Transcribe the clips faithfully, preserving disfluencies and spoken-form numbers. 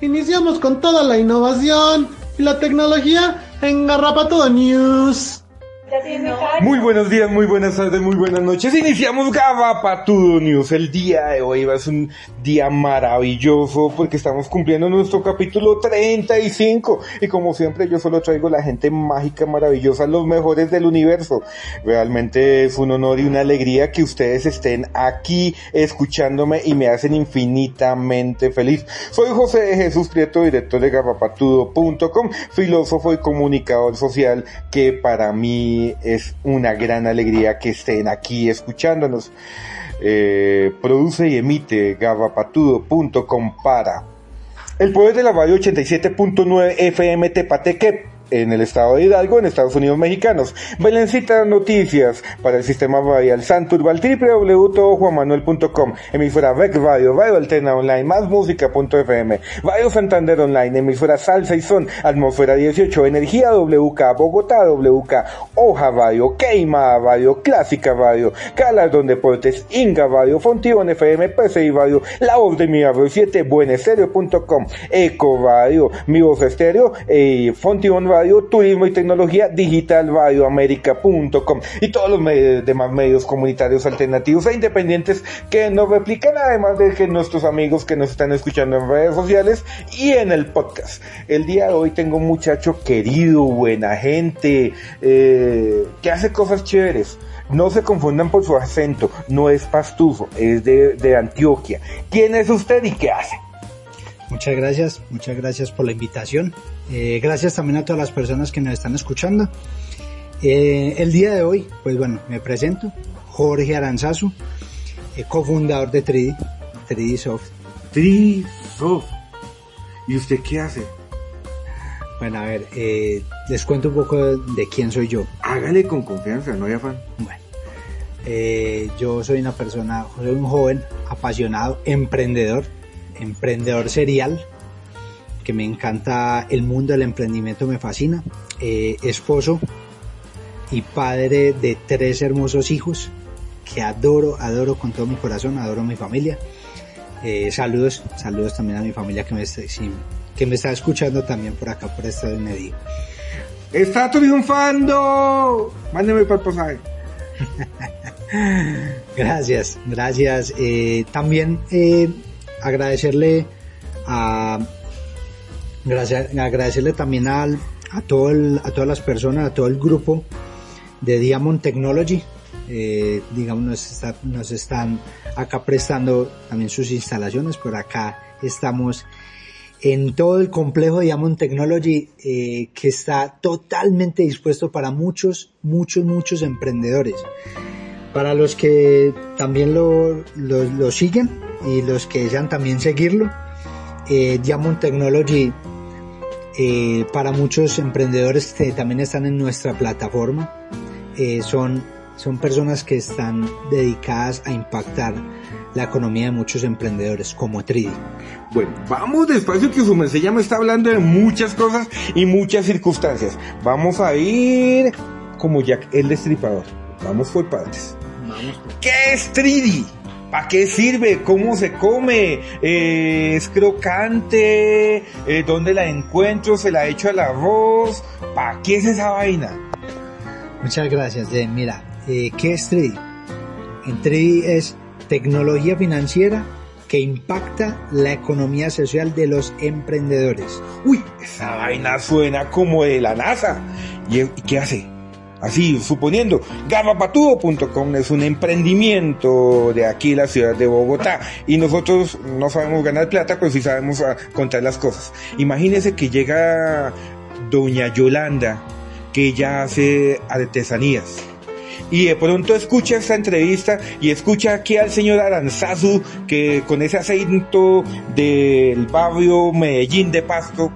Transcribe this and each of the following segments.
Iniciamos con toda la innovación y la tecnología en Garrapatudo News. Muy buenos días, muy buenas tardes, muy buenas noches. Iniciamos Garrapatudo News. El día de hoy va a ser un día maravilloso porque estamos cumpliendo nuestro capítulo treinta y cinco. Y como siempre yo solo traigo la gente mágica, maravillosa, los mejores del universo. Realmente es un honor y una alegría que ustedes estén aquí escuchándome y me hacen infinitamente feliz. Soy José de Jesús Prieto, director de garrapatudo punto com, filósofo y comunicador social, que para mí es una gran alegría que estén aquí escuchándonos. Eh, produce y emite garrapatudo punto com para el poder de la radio ochenta y siete punto nueve F M Tepateque en el estado de Hidalgo, en Estados Unidos mexicanos. Belencita Noticias para el sistema radial Santurbal, doble u doble u doble u punto juan manuel punto com, emisora Rec Radio, Radio Alterna Online, Más Música punto F M, Radio Santander Online, emisora Salsa y Son, Atmósfera dieciocho, Energía W K, Bogotá W K, Hoja Radio, Queima Radio, Clásica Radio, Galardón Deportes, Inga Radio, Fontión F M, P C I Radio, La Voz de Mi Radio siete, buenestereo punto com, Eco Radio, Mi Voz Estéreo, eh, Fontión Radio, Turismo y Tecnología Digital, Radio América punto com y todos los medios, demás medios comunitarios alternativos e independientes que nos replican, además de que nuestros amigos que nos están escuchando en redes sociales y en el podcast. El día de hoy tengo un muchacho querido, buena gente, eh, que hace cosas chéveres. No se confundan por su acento, no es pastuso, es de, de Antioquia. ¿Quién es usted y qué hace? Muchas gracias, muchas gracias por la invitación. Eh, gracias también a todas las personas que nos están escuchando. Eh, el día de hoy, pues bueno, me presento, Jorge Aranzazu, eh, cofundador de tres D, tres D Soft. tres D Soft. ¿Y usted qué hace? Bueno, a ver, eh, les cuento un poco de, de quién soy yo. Hágale con confianza, no hay afán. Bueno, eh, yo soy una persona, soy un joven apasionado, emprendedor, emprendedor serial, que me encanta el mundo del emprendimiento, me fascina, eh, esposo y padre de tres hermosos hijos que adoro, adoro con todo mi corazón, adoro a mi familia. Eh, saludos, saludos también a mi familia que me, está, sí, que me está escuchando también por acá, por este medio. ¡Está triunfando! Mándeme para el pasaje. Gracias, gracias. Eh, también eh, agradecerle a gracias, agradecerle también al, a todo el, a todas las personas, a todo el grupo de Diamond Technology. Eh, digamos, nos, está, nos están acá prestando también sus instalaciones. Por acá estamos en todo el complejo Diamond Technology, eh, que está totalmente dispuesto para muchos, muchos, muchos emprendedores. Para los que también lo, lo, lo siguen y los que desean también seguirlo, eh, Diamond Technology, eh, para muchos emprendedores que también están en nuestra plataforma, eh, son, son personas que están dedicadas a impactar la economía de muchos emprendedores, como tres D. Bueno, vamos despacio que su merced ya me está hablando de muchas cosas y muchas circunstancias. Vamos a ir como Jack el Destripador. Vamos por partes. Vamos. ¿Qué es tres D? ¿Para qué sirve? ¿Cómo se come? Eh, ¿Es crocante? Eh, ¿Dónde la encuentro? ¿Se la echo al arroz? ¿Para qué es esa vaina? Muchas gracias. Eh, mira, eh, ¿qué es tres D? En tres D es tecnología financiera que impacta la economía social de los emprendedores. Uy, esa vaina suena como de la NASA. ¿Y, y qué hace? Así, suponiendo, garrapatudo punto com es un emprendimiento de aquí, la ciudad de Bogotá, y nosotros no sabemos ganar plata, pero sí sabemos contar las cosas. Imagínese que llega doña Yolanda, que ella hace artesanías, y de pronto escucha esta entrevista y escucha aquí al señor Aranzazu, que con ese acento del barrio Medellín de Pasto,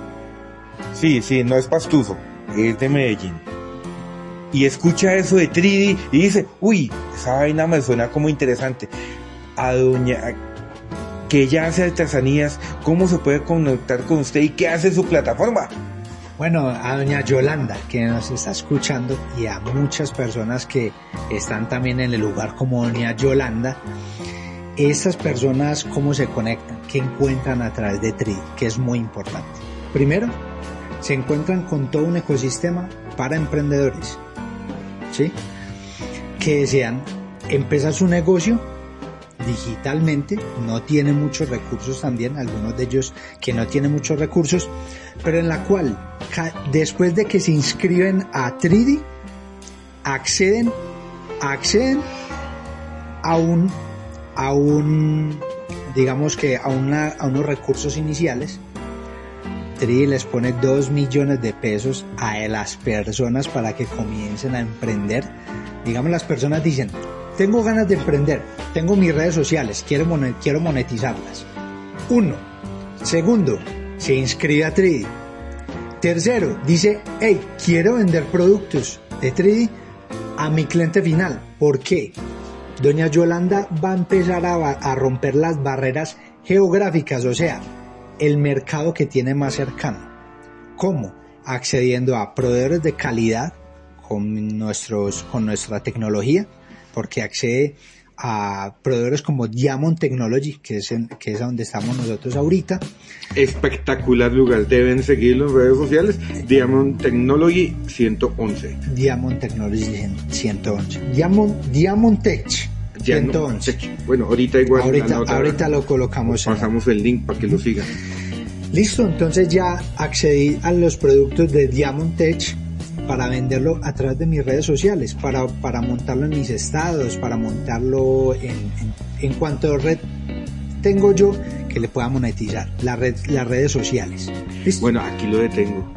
sí, sí, no es pastuso, es de Medellín, y escucha eso de tres D y dice, uy, esa vaina me suena como interesante. A doña, que ella hace artesanías, ¿cómo se puede conectar con usted y qué hace su plataforma? Bueno, a doña Yolanda, que nos está escuchando, y a muchas personas que están también en el lugar como doña Yolanda, estas personas, ¿cómo se conectan? ¿Qué encuentran a través de Tridi? Que es muy importante. Primero, se encuentran con todo un ecosistema para emprendedores, ¿sí? Que desean empezar su negocio digitalmente, no tienen muchos recursos también, algunos de ellos que no tienen muchos recursos, pero en la cual, después de que se inscriben a Tridi, acceden, acceden a un, a un, digamos que a una, a unos recursos iniciales. Tridi les pone dos millones de pesos a las personas para que comiencen a emprender. Digamos, las personas dicen, tengo ganas de emprender, tengo mis redes sociales, quiero, monet- quiero monetizarlas. Uno. Segundo, se inscribe a Tridi. Tercero, dice, hey, quiero vender productos de Tridi a mi cliente final. ¿Por qué? Doña Yolanda va a empezar a, a romper las barreras geográficas, o sea, el mercado que tiene más cercano. ¿Cómo? Accediendo a proveedores de calidad con, nuestros, con nuestra tecnología, porque accede a proveedores como Diamond Technology, que es, en, que es a donde estamos nosotros ahorita. Espectacular lugar, deben seguirlo en redes sociales. Diamond Technology ciento once. Diamond Technology ciento once. Diamond, Diamond Tech ciento once. Bueno, ahorita igual. Ahorita, ahorita lo colocamos. Pasamos en... el link para que lo sigan. Listo, entonces ya accedí a los productos de Diamond Tech para venderlo a través de mis redes sociales, para, para montarlo en mis estados, para montarlo en, en, en cuanto red tengo yo que le pueda monetizar, la red, las redes sociales. ¿Listo? Bueno, aquí lo detengo.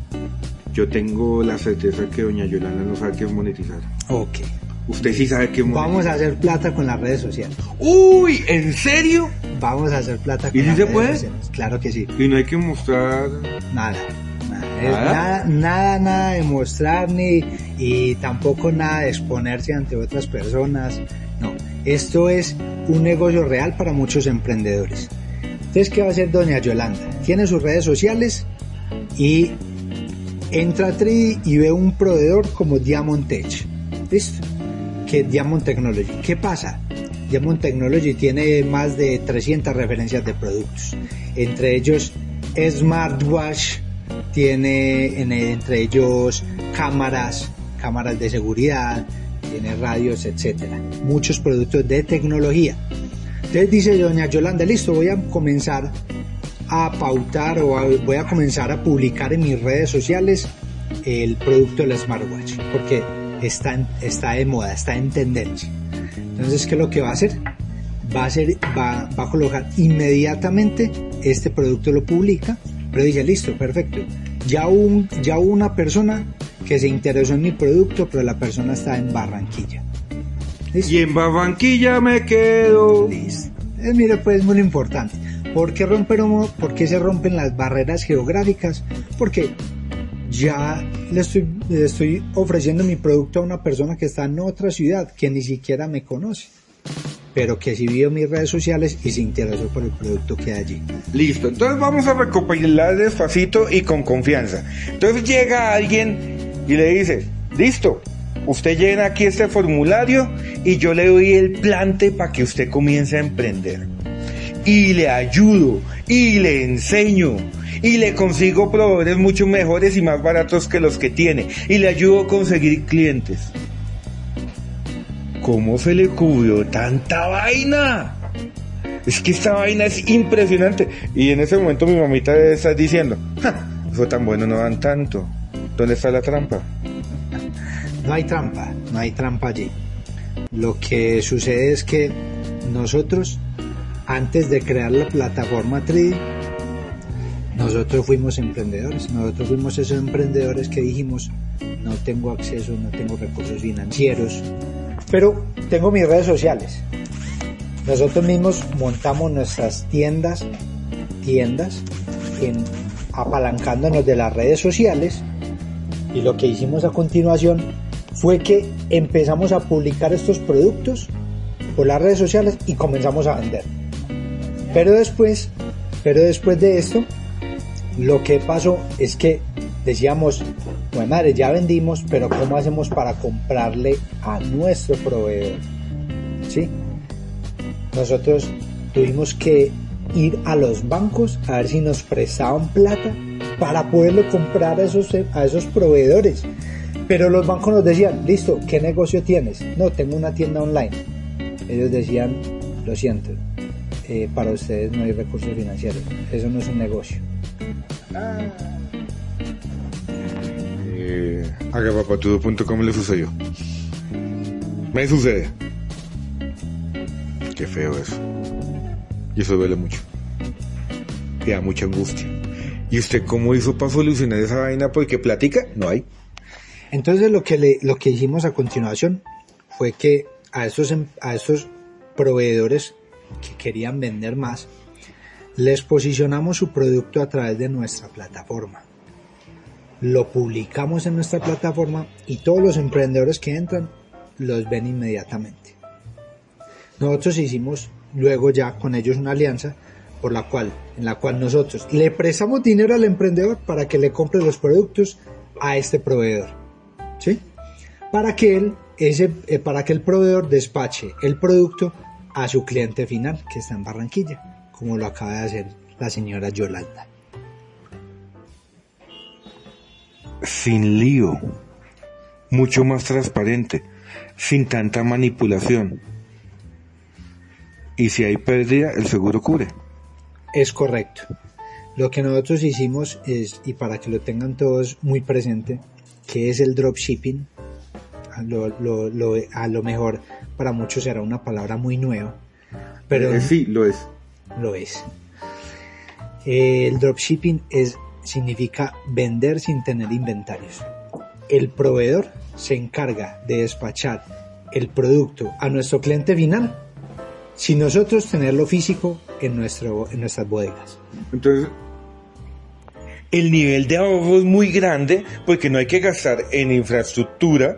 Yo tengo la certeza que doña Yolanda no sabe qué monetizar. Ok. Usted sí sabe qué monetizar. Vamos a hacer plata con las redes sociales. Uy, ¿en serio? Vamos a hacer plata con ¿Y si las se redes puede? sociales. Claro que sí. Y no hay que mostrar Nada. Nada, ¿Nada? nada, nada, nada de mostrar ni y tampoco nada de exponerse ante otras personas. No, esto es un negocio real para muchos emprendedores. Entonces, ¿qué va a hacer doña Yolanda? Tiene sus redes sociales y entra a Tridi y ve un proveedor como Diamond Tech. ¿Listo? Que es Diamond Technology. ¿Qué pasa? Diamond Technology tiene más de trescientas referencias de productos, entre ellos smartwatch, tiene en, entre ellos cámaras, cámaras de seguridad, tiene radios, etcétera. Muchos productos de tecnología. Entonces dice doña Yolanda, listo, voy a comenzar a pautar o a, voy a comenzar a publicar en mis redes sociales el producto del smartwatch, porque está, en, está de moda, está en tendencia. Entonces, ¿qué es lo que va a hacer? Va a, hacer, va, va a colocar inmediatamente este producto, lo publica, pero dice, listo, perfecto. Ya, un, ya hubo una persona que se interesó en mi producto, pero la persona está en Barranquilla. ¿Listo? Y en Barranquilla me quedo. Listo. Eh, mira, pues es muy importante. ¿Por qué, romper, ¿Por qué se rompen las barreras geográficas? Porque ya le estoy, le estoy ofreciendo mi producto a una persona que está en otra ciudad, que ni siquiera me conoce, pero que sí vio mis redes sociales y se interesó por el producto que hay allí. Listo, entonces vamos a recopilar despacito y con confianza. Entonces llega alguien y le dice, listo, usted llena aquí este formulario y yo le doy el plante para que usted comience a emprender. Y le ayudo, y le enseño, y le consigo proveedores mucho mejores y más baratos que los que tiene, y le ayudo a conseguir clientes. ¿Cómo se le cubrió tanta vaina? Es que esta vaina es impresionante. Y en ese momento mi mamita debe estar diciendo, ¡ja! Eso tan bueno no dan tanto. ¿Dónde está la trampa? No hay trampa, no hay trampa allí. Lo que sucede es que nosotros, antes de crear la plataforma Tridi, nosotros fuimos emprendedores, nosotros fuimos esos emprendedores que dijimos, no tengo acceso, no tengo recursos financieros, pero tengo mis redes sociales. Nosotros mismos montamos nuestras tiendas, tiendas, en, apalancándonos de las redes sociales, y lo que hicimos a continuación fue que empezamos a publicar estos productos por las redes sociales y comenzamos a vender. Pero después, pero después de esto, lo que pasó es que decíamos, bueno, madre, ya vendimos, pero ¿cómo hacemos para comprarle a nuestro proveedor? ¿Sí? nosotros tuvimos que ir a los bancos a ver si nos prestaban plata para poderle comprar a esos, a esos proveedores. Pero los bancos nos decían, listo, ¿qué negocio tienes? No, tengo una tienda online. Ellos decían, lo siento, eh, para ustedes no hay recursos financieros, eso no es un negocio. Ah. Eh, agapapatudo punto com le sucedió. Me sucede. Qué feo eso. Y eso duele mucho. Y da mucha angustia. ¿Y usted cómo hizo para solucionar esa vaina? Porque platica, no hay. Entonces lo que le, lo que hicimos a continuación fue que a estos, a estos proveedores que querían vender más, les posicionamos su producto a través de nuestra plataforma. Lo publicamos en nuestra plataforma y todos los emprendedores que entran los ven inmediatamente. Nosotros hicimos luego ya con ellos una alianza por la cual, en la cual nosotros le prestamos dinero al emprendedor para que le compre los productos a este proveedor, ¿sí? Para que él, ese, eh, para que el proveedor despache el producto a su cliente final que está en Barranquilla, como lo acaba de hacer la señora Yolanda. Sin lío, mucho más transparente, sin tanta manipulación. Y si hay pérdida, el seguro cubre. Es correcto. Lo que nosotros hicimos es, y para que lo tengan todos muy presente, que es el dropshipping. Lo, lo, lo, a lo mejor para muchos será una palabra muy nueva, pero eh, sí, lo es. Lo es. Eh, el dropshipping es, significa vender sin tener inventarios. El proveedor se encarga de despachar el producto a nuestro cliente final sin nosotros tenerlo físico en, nuestro, en nuestras bodegas. Entonces, el nivel de ahorro es muy grande porque no hay que gastar en infraestructura,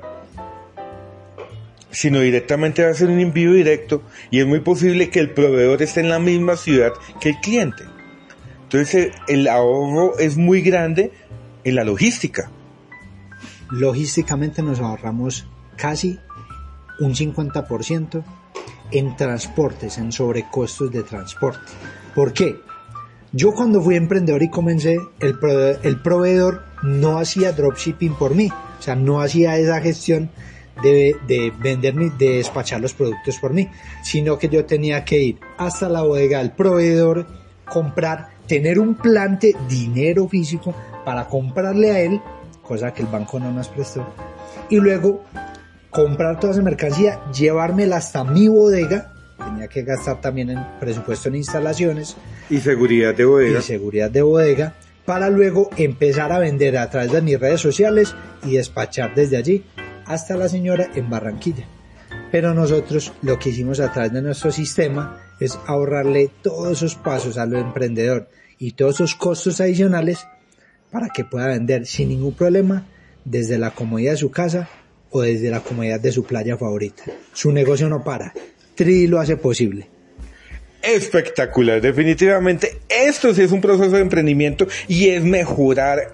sino directamente va a ser un envío directo y es muy posible que el proveedor esté en la misma ciudad que el cliente. Entonces, el ahorro es muy grande en la logística. Logísticamente nos ahorramos casi un cincuenta por ciento en transportes, en sobrecostos de transporte. ¿Por qué? Yo cuando fui emprendedor y comencé, el proveedor, el proveedor no hacía dropshipping por mí, o sea, no hacía esa gestión de, de venderme, de despachar los productos por mí, sino que yo tenía que ir hasta la bodega del proveedor, comprar, tener un plante, dinero físico para comprarle a él, cosa que el banco no nos prestó, y luego comprar toda esa mercancía, llevármela hasta mi bodega. Tenía que gastar también en presupuesto en instalaciones y seguridad de bodega y seguridad de bodega para luego empezar a vender a través de mis redes sociales y despachar desde allí hasta la señora en Barranquilla. Pero nosotros lo que hicimos a través de nuestro sistema es ahorrarle todos esos pasos al emprendedor y todos esos costos adicionales para que pueda vender sin ningún problema desde la comodidad de su casa o desde la comodidad de su playa favorita. Su negocio no para. Tri lo hace posible. Espectacular, definitivamente esto sí es un proceso de emprendimiento y es mejorar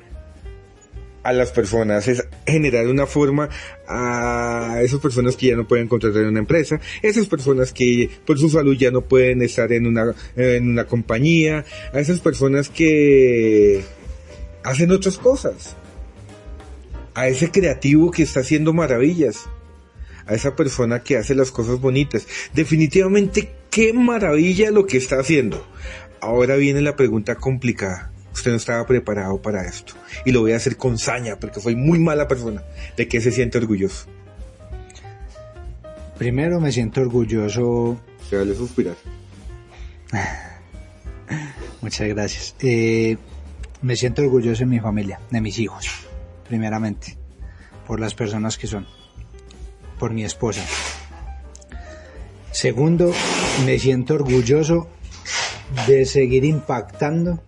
a las personas, es generar una forma a esas personas que ya no pueden contratar en una empresa, esas personas que por su salud ya no pueden estar en una, en una compañía, a esas personas que hacen otras cosas, a ese creativo que está haciendo maravillas, a esa persona que hace las cosas bonitas. Definitivamente, qué maravilla lo que está haciendo. Ahora viene la pregunta complicada. Usted no estaba preparado para esto. Y lo voy a hacer con saña, porque soy muy mala persona. ¿De qué se siente orgulloso? Primero me siento orgulloso. Se vale suspirar. Muchas gracias. Eh, me siento orgulloso de mi familia, de mis hijos, primeramente, por las personas que son, por mi esposa. Segundo, me siento orgulloso de seguir impactando.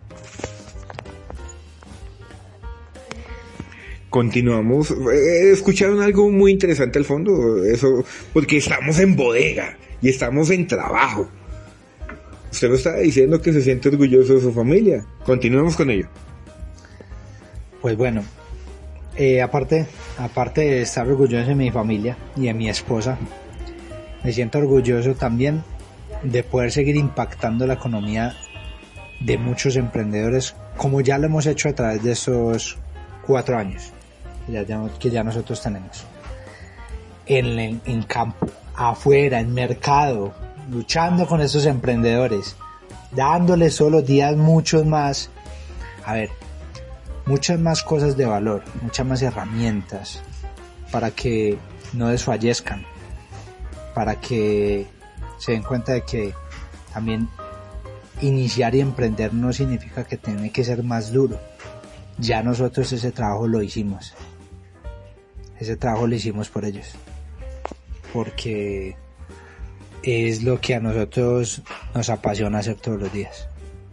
Continuamos. Eh, escucharon algo muy interesante al fondo, eso, porque estamos en bodega y estamos en trabajo. Usted lo está diciendo que se siente orgulloso de su familia. Continuemos con ello. Pues bueno, eh, aparte, aparte de estar orgulloso de mi familia y de mi esposa, me siento orgulloso también de poder seguir impactando la economía de muchos emprendedores, como ya lo hemos hecho a través de estos cuatro años ya, ya, que ya nosotros tenemos en, en, en campo, afuera, en mercado, luchando con estos emprendedores, dándoles todos los días muchos más, a ver, muchas más cosas de valor, muchas más herramientas para que no desfallezcan, para que se den cuenta de que también iniciar y emprender no significa que tiene que ser más duro. Ya nosotros ese trabajo lo hicimos, ese trabajo lo hicimos por ellos, porque es lo que a nosotros nos apasiona hacer todos los días.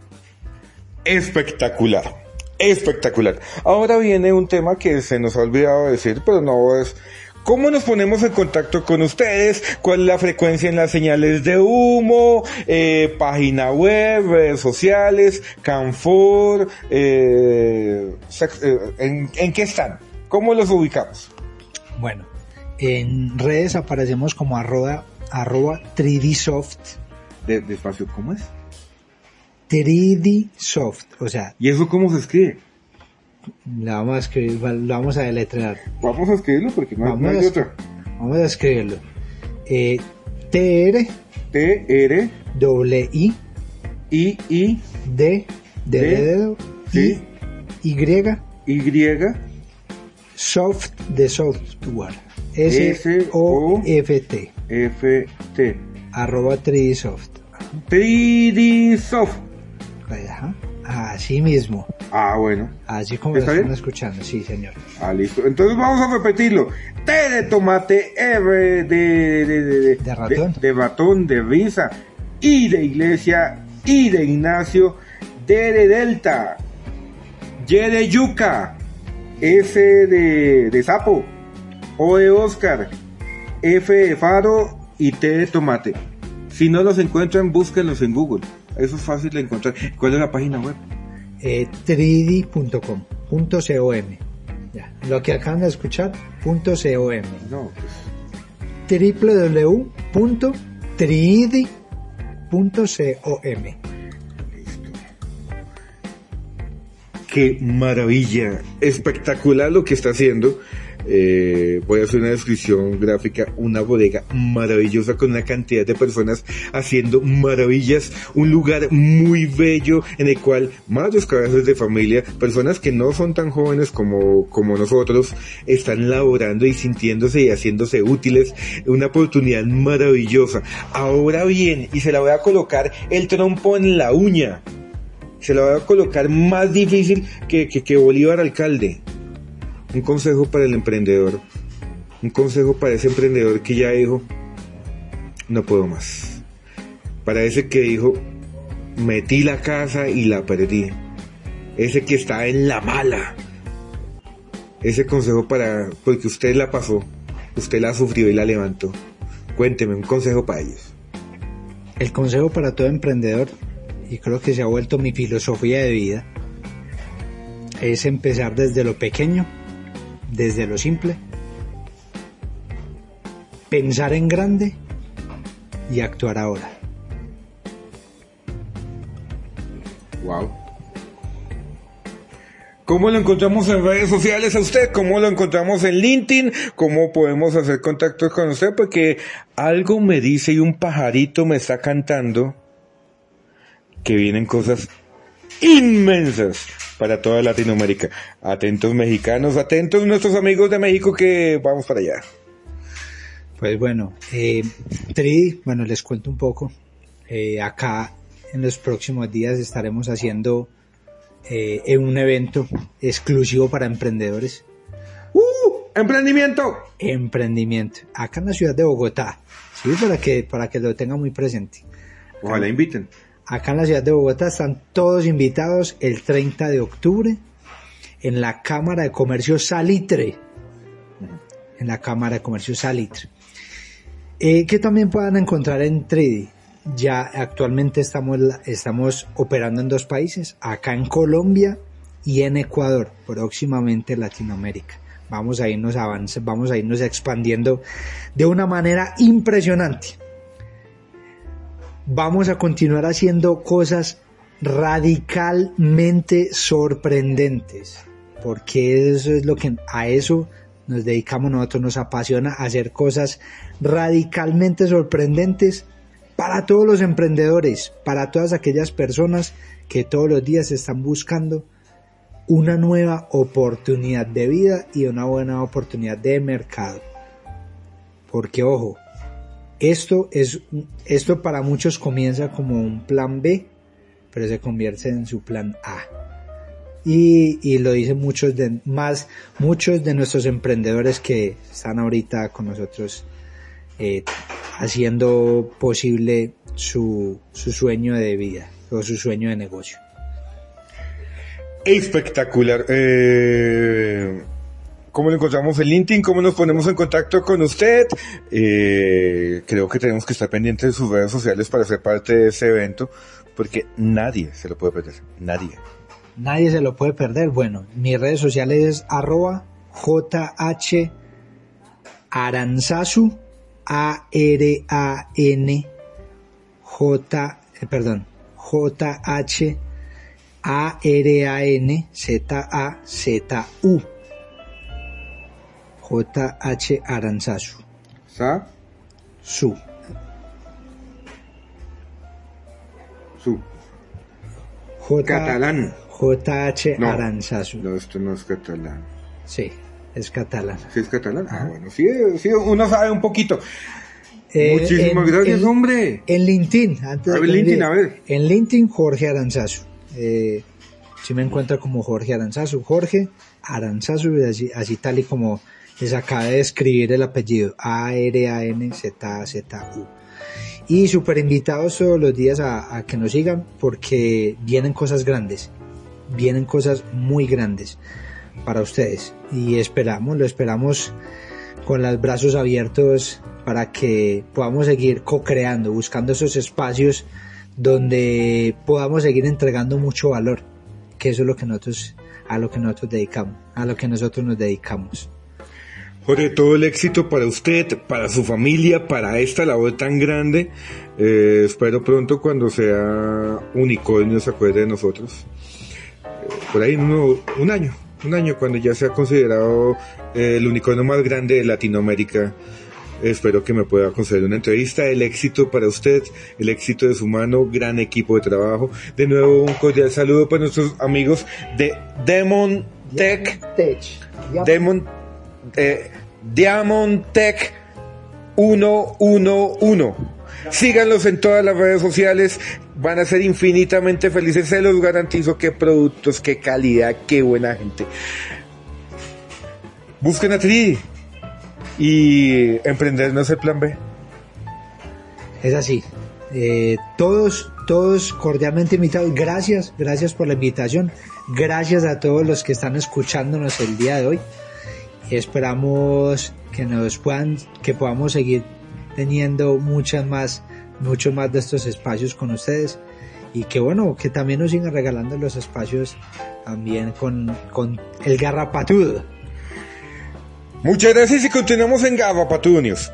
Espectacular, espectacular. Ahora viene un tema que se nos ha olvidado decir, pero no es... ¿Cómo nos ponemos en contacto con ustedes? ¿Cuál es la frecuencia en las señales de humo? Eh, página web, redes sociales, Canfor, eh, ¿en, ¿en qué están? ¿Cómo los ubicamos? Bueno, en redes aparecemos como arroba, arroba tres D Soft. De, despacio, ¿cómo es? tres D Soft, o sea... ¿Y eso cómo se escribe? Lo vamos a escribir, lo vamos a deletrear. Vamos a escribirlo porque no, no hay de otra. Vamos a escribirlo. Eh, T R T R doble I I I D de dedo sí, Y Y Soft de software S O F T F T arroba tres D Soft tres D Soft. Ajá. Así mismo. Ah, bueno. Así como lo están escuchando, sí, señor. Ah, listo. Entonces vamos a repetirlo. T de tomate, R de... De, de, de, de ratón. De, de ratón, de risa. I de iglesia, I de Ignacio, D de delta, Y de yuca, S de, de sapo, O de Oscar, F de faro y T de tomate. Si no los encuentran, búsquenlos en Google. Eso es fácil de encontrar. ¿Cuál es la página web? Eh, tres D punto com punto com. Ya, lo que acaban de escuchar, punto .com. No, pues... doble u doble u doble u punto tres D punto com. Qué maravilla, espectacular lo que está haciendo. Eh, voy a hacer una descripción gráfica, una bodega maravillosa con una cantidad de personas haciendo maravillas, un lugar muy bello en el cual madres, cabezas de familia, personas que no son tan jóvenes como, como nosotros, están laborando y sintiéndose y haciéndose útiles, una oportunidad maravillosa. Ahora bien, y se la voy a colocar el trompo en la uña, se la voy a colocar más difícil que, que, que Bolívar alcalde. Un consejo para el emprendedor, un consejo para ese emprendedor que ya dijo, no puedo más. Para ese que dijo, metí la casa y la perdí. Ese que está en la mala. Ese consejo para, porque usted la pasó, usted la sufrió y la levantó. Cuénteme, un consejo para ellos. El consejo para todo emprendedor, y creo que se ha vuelto mi filosofía de vida, es empezar desde lo pequeño, desde lo simple, pensar en grande y actuar ahora. Wow. ¿Cómo lo encontramos en redes sociales a usted? ¿Cómo lo encontramos en LinkedIn? ¿Cómo podemos hacer contacto con usted? Porque algo me dice y un pajarito me está cantando que vienen cosas inmensas para toda Latinoamérica. Atentos mexicanos, atentos nuestros amigos de México que vamos para allá. Pues bueno, eh, Tri, bueno, les cuento un poco. Eh, acá en los próximos días estaremos haciendo eh, un evento exclusivo para emprendedores. ¡Uh! ¡Emprendimiento! Emprendimiento. Acá en la ciudad de Bogotá. Sí, para que, para que lo tengan muy presente. Ojalá inviten. Acá en la ciudad de Bogotá están todos invitados el treinta de octubre en la Cámara de Comercio Salitre. En la Cámara de Comercio Salitre. Eh, que también puedan encontrar en tres D. Ya actualmente estamos, estamos operando en dos países, acá en Colombia y en Ecuador, próximamente Latinoamérica. Vamos a irnos avance, vamos a irnos expandiendo de una manera impresionante. vamos a continuar haciendo cosas radicalmente sorprendentes, porque eso es lo que a eso nos dedicamos nosotros, nos apasiona hacer cosas radicalmente sorprendentes para todos los emprendedores, para todas aquellas personas que todos los días están buscando una nueva oportunidad de vida y una buena oportunidad de mercado. Porque ojo, esto es esto para muchos comienza como un plan B, pero se convierte en su plan A. Y, y lo dicen muchos de más muchos de nuestros emprendedores que están ahorita con nosotros eh, haciendo posible su, su sueño de vida o su sueño de negocio. Espectacular. Eh, ¿Cómo lo encontramos en LinkedIn? ¿Cómo nos ponemos en contacto con usted? Eh, creo que tenemos que estar pendientes de sus redes sociales para ser parte de ese evento, porque nadie se lo puede perder. Nadie. Nadie se lo puede perder. Bueno, mis redes sociales es arroba jh aranzazu, A R A N J, eh, perdón, J H A R A N Z A Z U. J H Aranzazu. ¿Sa? Su. Su. J Catalán. J H No. Aranzazu. No, esto no es catalán. Sí, es catalán. ¿Sí es catalán? Ah, bueno, sí, sí, uno sabe un poquito. Eh, Muchísimas en- gracias, en- hombre. En LinkedIn, antes A de ver, que me LinkedIn, olvide. a ver. En LinkedIn, Jorge Aranzazu. Eh, si me encuentra como Jorge Aranzazu. Jorge Aranzazu, así, así tal y como les acaba de escribir el apellido. A R A N Z A Z U. Y súper invitados todos los días a, a que nos sigan, porque vienen cosas grandes. Vienen cosas muy grandes para ustedes. Y esperamos, lo esperamos con los brazos abiertos para que podamos seguir co-creando, buscando esos espacios donde podamos seguir entregando mucho valor, que eso es lo que nosotros, a lo que nosotros dedicamos, a lo que nosotros nos dedicamos. Jorge, todo el éxito para usted, para su familia, para esta labor tan grande. Eh, espero pronto, cuando sea unicornio, se acuerde de nosotros. Eh, por ahí en uno, un año, un año cuando ya sea considerado eh, el unicornio más grande de Latinoamérica. Espero que me pueda conceder una entrevista. El éxito para usted, el éxito de su mano, gran equipo de trabajo. De nuevo, un cordial saludo para nuestros amigos de Demon Tech. Demon, eh, Diamond Tech ciento once. Síganlos en todas las redes sociales. Van a ser infinitamente felices. Se los garantizo. Qué productos, qué calidad, qué buena gente. Busquen a Tri. Y emprender no es el plan B. Es así. Eh, todos, todos cordialmente invitados. Gracias, gracias por la invitación. Gracias a todos los que están escuchándonos el día de hoy. Esperamos que nos puedan, que podamos seguir teniendo muchas más, muchos más de estos espacios con ustedes, y que bueno, que también nos sigan regalando los espacios también con, con el Garrapatudo. Muchas gracias y continuamos en Garrapatudo News.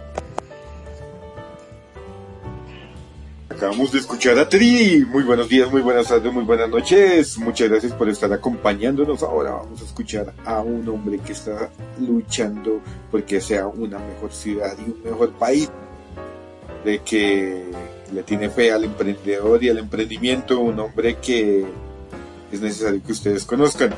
Acabamos de escuchar a Tri. Muy buenos días, muy buenas tardes, muy buenas noches. Muchas gracias por estar acompañándonos. Ahora vamos a escuchar a un hombre que está luchando porque sea una mejor ciudad y un mejor país. De que le tiene fe al emprendedor y al emprendimiento. Un hombre que es necesario que ustedes conozcan.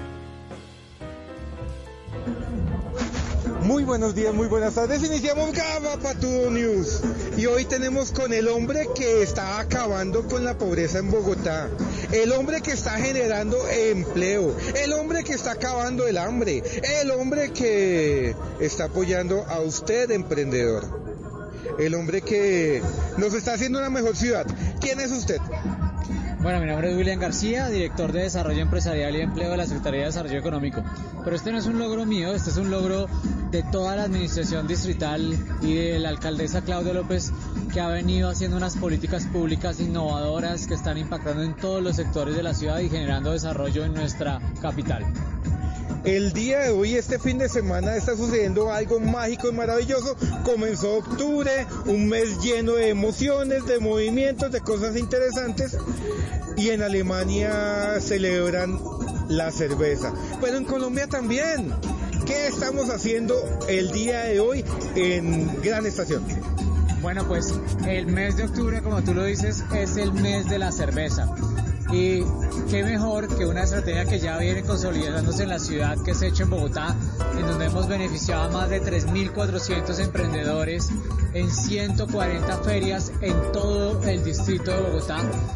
Muy buenos días, muy buenas tardes. Iniciamos Garrapatudo News. Y hoy tenemos con el hombre que está acabando con la pobreza en Bogotá. El hombre que está generando empleo. El hombre que está acabando el hambre. El hombre que está apoyando a usted, emprendedor. El hombre que nos está haciendo una mejor ciudad. ¿Quién es usted? Bueno, mi nombre es William García, director de Desarrollo Empresarial y Empleo de la Secretaría de Desarrollo Económico. Pero este no es un logro mío, este es un logro de toda la administración distrital y de la alcaldesa Claudia López, que ha venido haciendo unas políticas públicas innovadoras que están impactando en todos los sectores de la ciudad y generando desarrollo en nuestra capital. el día de hoy, este fin de semana, está sucediendo algo mágico y maravilloso. Comenzó octubre, un mes lleno de emociones, de movimientos, de cosas interesantes, y en Alemania celebran la cerveza, pero en Colombia también. ¿Qué estamos haciendo el día de hoy en Gran Estación? Bueno, pues el mes de octubre, como tú lo dices, es el mes de la cerveza. Y qué mejor que una estrategia que ya viene consolidándose en la ciudad, que es hecha en Bogotá, en donde hemos beneficiado a más de tres mil cuatrocientos emprendedores en ciento cuarenta ferias en todo el distrito de Bogotá.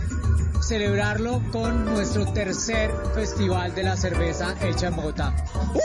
Celebrarlo con nuestro tercer festival de la cerveza hecha en Bogotá.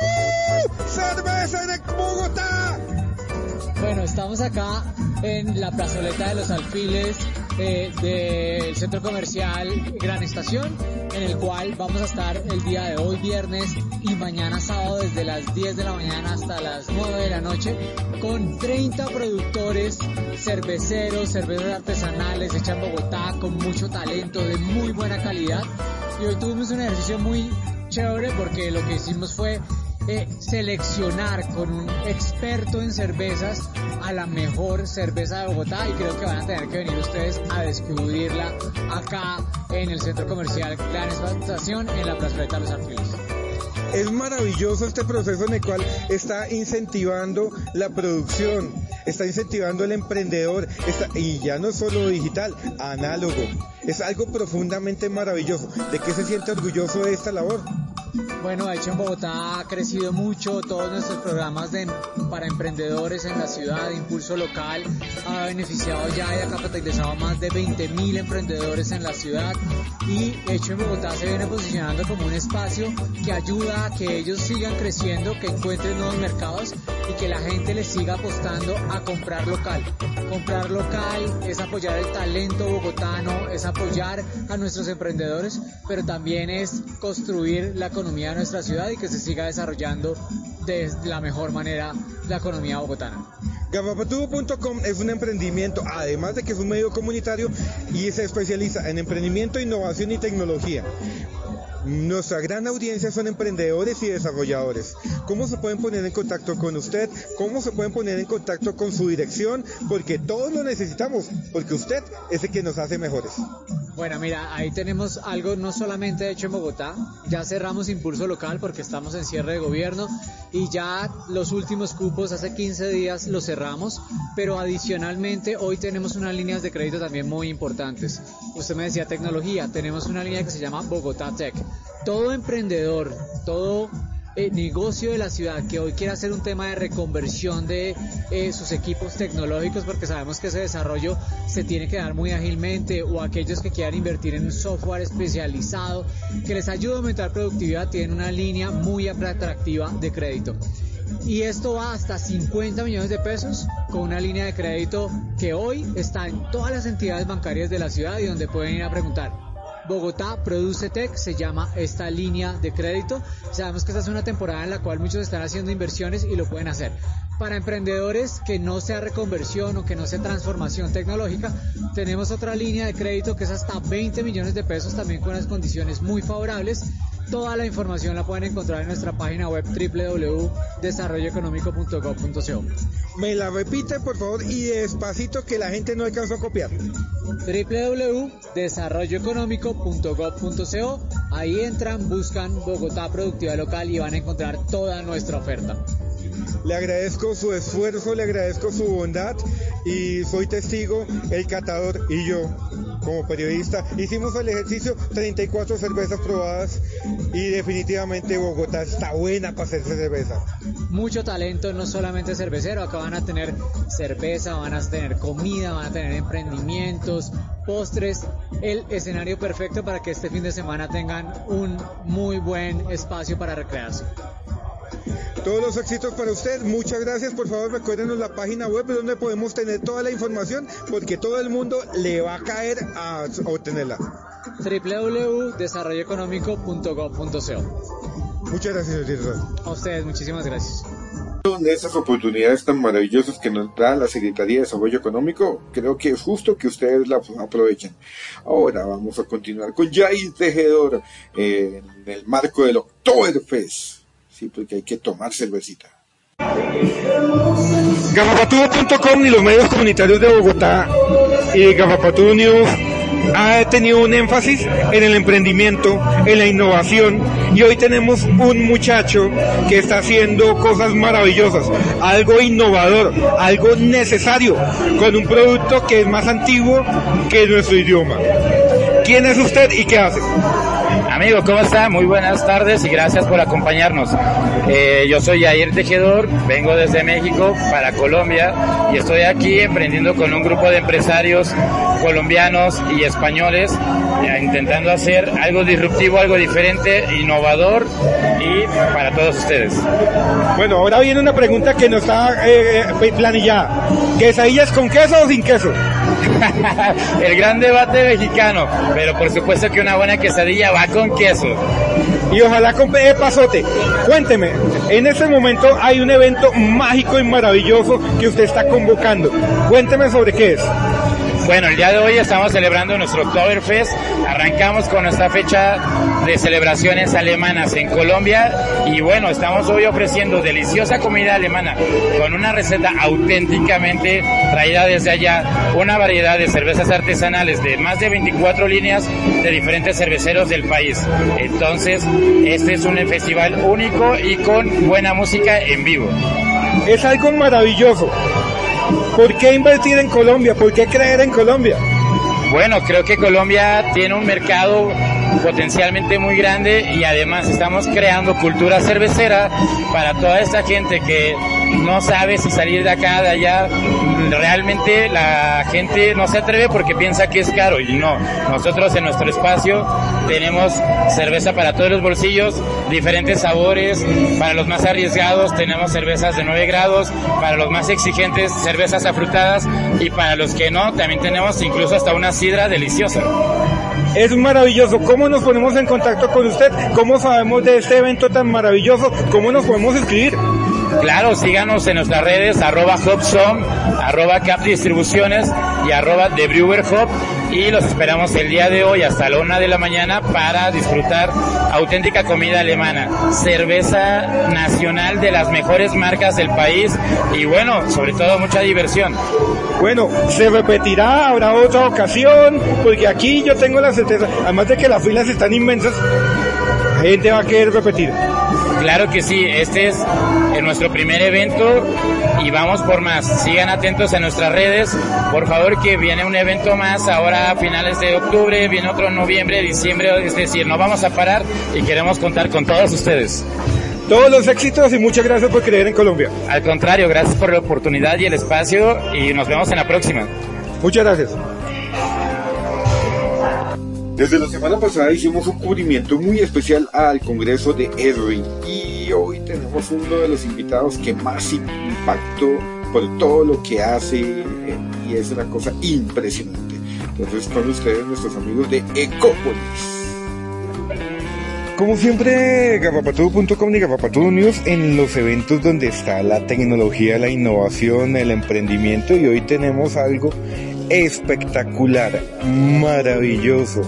¡Uh! ¡Cerveza en Bogotá! Bueno, estamos acá en la plazoleta de los Alfiles eh, del centro comercial Gran Estación, en el cual vamos a estar el día de hoy viernes y mañana sábado desde las diez de la mañana hasta las nueve de la noche con treinta productores cerveceros, cervezas artesanales hechas en Bogotá con mucho talento, de muy buena calidad. Y hoy tuvimos un ejercicio muy chévere porque lo que hicimos fue Eh, seleccionar con un experto en cervezas a la mejor cerveza de Bogotá, y creo que van a tener que venir ustedes a descubrirla acá en el centro comercial Gran Estación, en la plazoleta de los Alfiles. Es maravilloso este proceso en el cual está incentivando la producción, está incentivando el emprendedor, está, y ya no solo digital, análogo. Es algo profundamente maravilloso. ¿De qué se siente orgulloso de esta labor? Bueno, Hecho en Bogotá ha crecido mucho, todos nuestros programas de, para emprendedores en la ciudad, de impulso local, ha beneficiado ya y ha capitalizado más de veinte mil emprendedores en la ciudad, y Hecho en Bogotá se viene posicionando como un espacio que ayuda a que ellos sigan creciendo, que encuentren nuevos mercados y que la gente les siga apostando a comprar local. Comprar local es apoyar el talento bogotano, es apoyar a nuestros emprendedores, pero también es construir la economía de nuestra ciudad y que se siga desarrollando de la mejor manera la economía bogotana. Gafapatudo punto com es un emprendimiento, además de que es un medio comunitario, y se especializa en emprendimiento, innovación y tecnología. Nuestra gran audiencia son emprendedores y desarrolladores. ¿Cómo se pueden poner en contacto con usted? ¿Cómo se pueden poner en contacto con su dirección? Porque todos lo necesitamos, porque usted es el que nos hace mejores. Bueno, mira, ahí tenemos algo no solamente hecho en Bogotá, ya cerramos Impulso Local porque estamos en cierre de gobierno y ya los últimos cupos hace quince días los cerramos, pero adicionalmente hoy tenemos unas líneas de crédito también muy importantes. Usted me decía tecnología, tenemos una línea que se llama Bogotá Tech. Todo emprendedor, todo eh, negocio de la ciudad que hoy quiera hacer un tema de reconversión de eh, sus equipos tecnológicos, porque sabemos que ese desarrollo se tiene que dar muy ágilmente, o aquellos que quieran invertir en un software especializado que les ayude a aumentar productividad, tienen una línea muy atractiva de crédito. Y esto va hasta cincuenta millones de pesos con una línea de crédito que hoy está en todas las entidades bancarias de la ciudad y donde pueden ir a preguntar. Bogotá Produce Tech se llama esta línea de crédito. Sabemos que esta es una temporada en la cual muchos están haciendo inversiones y lo pueden hacer. Para emprendedores que no sea reconversión o que no sea transformación tecnológica, tenemos otra línea de crédito que es hasta veinte millones de pesos, también con unas condiciones muy favorables. Toda la información la pueden encontrar en nuestra página web doble u doble u doble u punto desarrollo económico punto gov punto co. Me la repite, por favor, y despacito, que la gente no alcanzó a copiar. doble u doble u doble u punto desarrollo económico punto gov punto co. Ahí entran, buscan Bogotá Productividad Local y van a encontrar toda nuestra oferta. Le agradezco su esfuerzo, le agradezco su bondad, y soy testigo, el catador y yo, como periodista, hicimos el ejercicio, treinta y cuatro cervezas probadas, y definitivamente Bogotá está buena para hacerse cerveza. Mucho talento, no solamente cervecero, acá van a tener cerveza, van a tener comida, van a tener emprendimientos, postres, el escenario perfecto para que este fin de semana tengan un muy buen espacio para recrearse. Todos los éxitos para usted, muchas gracias. Por favor, recuérdenos la página web donde podemos tener toda la información, porque todo el mundo le va a caer a obtenerla. doble u doble u doble u punto desarrollo económico punto gov punto co. Muchas gracias, director. A ustedes, muchísimas gracias. De esas oportunidades tan maravillosas que nos da la Secretaría de Desarrollo Económico, creo que es justo que ustedes la aprovechen. Ahora vamos a continuar con Jais Tejedor eh, en el marco del Oktoberfest. sí, porque hay que tomar cervecita. Gafapatudo punto com y los medios comunitarios de Bogotá y Gafapatudo News ha tenido un énfasis en el emprendimiento, en la innovación, y hoy tenemos un muchacho que está haciendo cosas maravillosas, algo innovador, algo necesario, con un producto que es más antiguo que nuestro idioma. ¿Quién es usted y qué hace? Amigo, ¿cómo está? Muy buenas tardes y gracias por acompañarnos. Eh, yo soy Yair Tejedor, vengo desde México para Colombia y estoy aquí emprendiendo con un grupo de empresarios colombianos y españoles, eh, intentando hacer algo disruptivo, algo diferente, innovador y para todos ustedes. Bueno, ahora viene una pregunta que no está eh, planillada. ¿Quesadillas con queso o sin queso? El gran debate mexicano, pero por supuesto que una buena quesadilla va con queso. Y ojalá con eh, pasote. Cuénteme, en este momento hay un evento mágico y maravilloso que usted está convocando. Cuénteme sobre qué es. Bueno, el día de hoy estamos celebrando nuestro Oktoberfest. Arrancamos con nuestra fecha de celebraciones alemanas en Colombia y bueno, estamos hoy ofreciendo deliciosa comida alemana con una receta auténticamente traída desde allá, una variedad de cervezas artesanales de más de veinticuatro líneas de diferentes cerveceros del país. Entonces, este es un festival único y con buena música en vivo. Es algo maravilloso. ¿Por qué invertir en Colombia? ¿Por qué creer en Colombia? Bueno, creo que Colombia tiene un mercado potencialmente muy grande y además estamos creando cultura cervecera para toda esta gente que no sabe si salir de acá, de allá. Realmente la gente no se atreve porque piensa que es caro y no. Nosotros en nuestro espacio tenemos cerveza para todos los bolsillos, diferentes sabores. Para los más arriesgados tenemos cervezas de nueve grados, para los más exigentes cervezas afrutadas y para los que no también tenemos incluso hasta una sidra deliciosa. Es maravilloso. ¿Cómo nos ponemos en contacto con usted? ¿Cómo sabemos de este evento tan maravilloso? ¿Cómo nos podemos inscribir? Claro, síganos en nuestras redes, arroba Hopsom, arroba Cap Distribuciones y arroba The Brewer Hop, y los esperamos el día de hoy hasta la una de la mañana para disfrutar auténtica comida alemana, cerveza nacional de las mejores marcas del país y bueno, sobre todo mucha diversión. Bueno, se repetirá, habrá otra ocasión, porque aquí yo tengo la certeza, además de que las filas están inmensas, la gente va a querer repetir. Claro que sí, este es nuestro primer evento y vamos por más. Sigan atentos en nuestras redes, por favor, que viene un evento más ahora a finales de octubre, viene otro en noviembre, diciembre, es decir, no vamos a parar y queremos contar con todos ustedes. Todos los éxitos y muchas gracias por creer en Colombia. Al contrario, gracias por la oportunidad y el espacio y nos vemos en la próxima. Muchas gracias. Desde la semana pasada hicimos un cubrimiento muy especial al Congreso de Edwin y hoy tenemos uno de los invitados que más impactó por todo lo que hace y es una cosa impresionante. Entonces con ustedes nuestros amigos de Ecópolis. Como siempre, Gafapatudo punto com y Gafapatudo News en los eventos donde está la tecnología, la innovación, el emprendimiento, y hoy tenemos algo espectacular, maravilloso,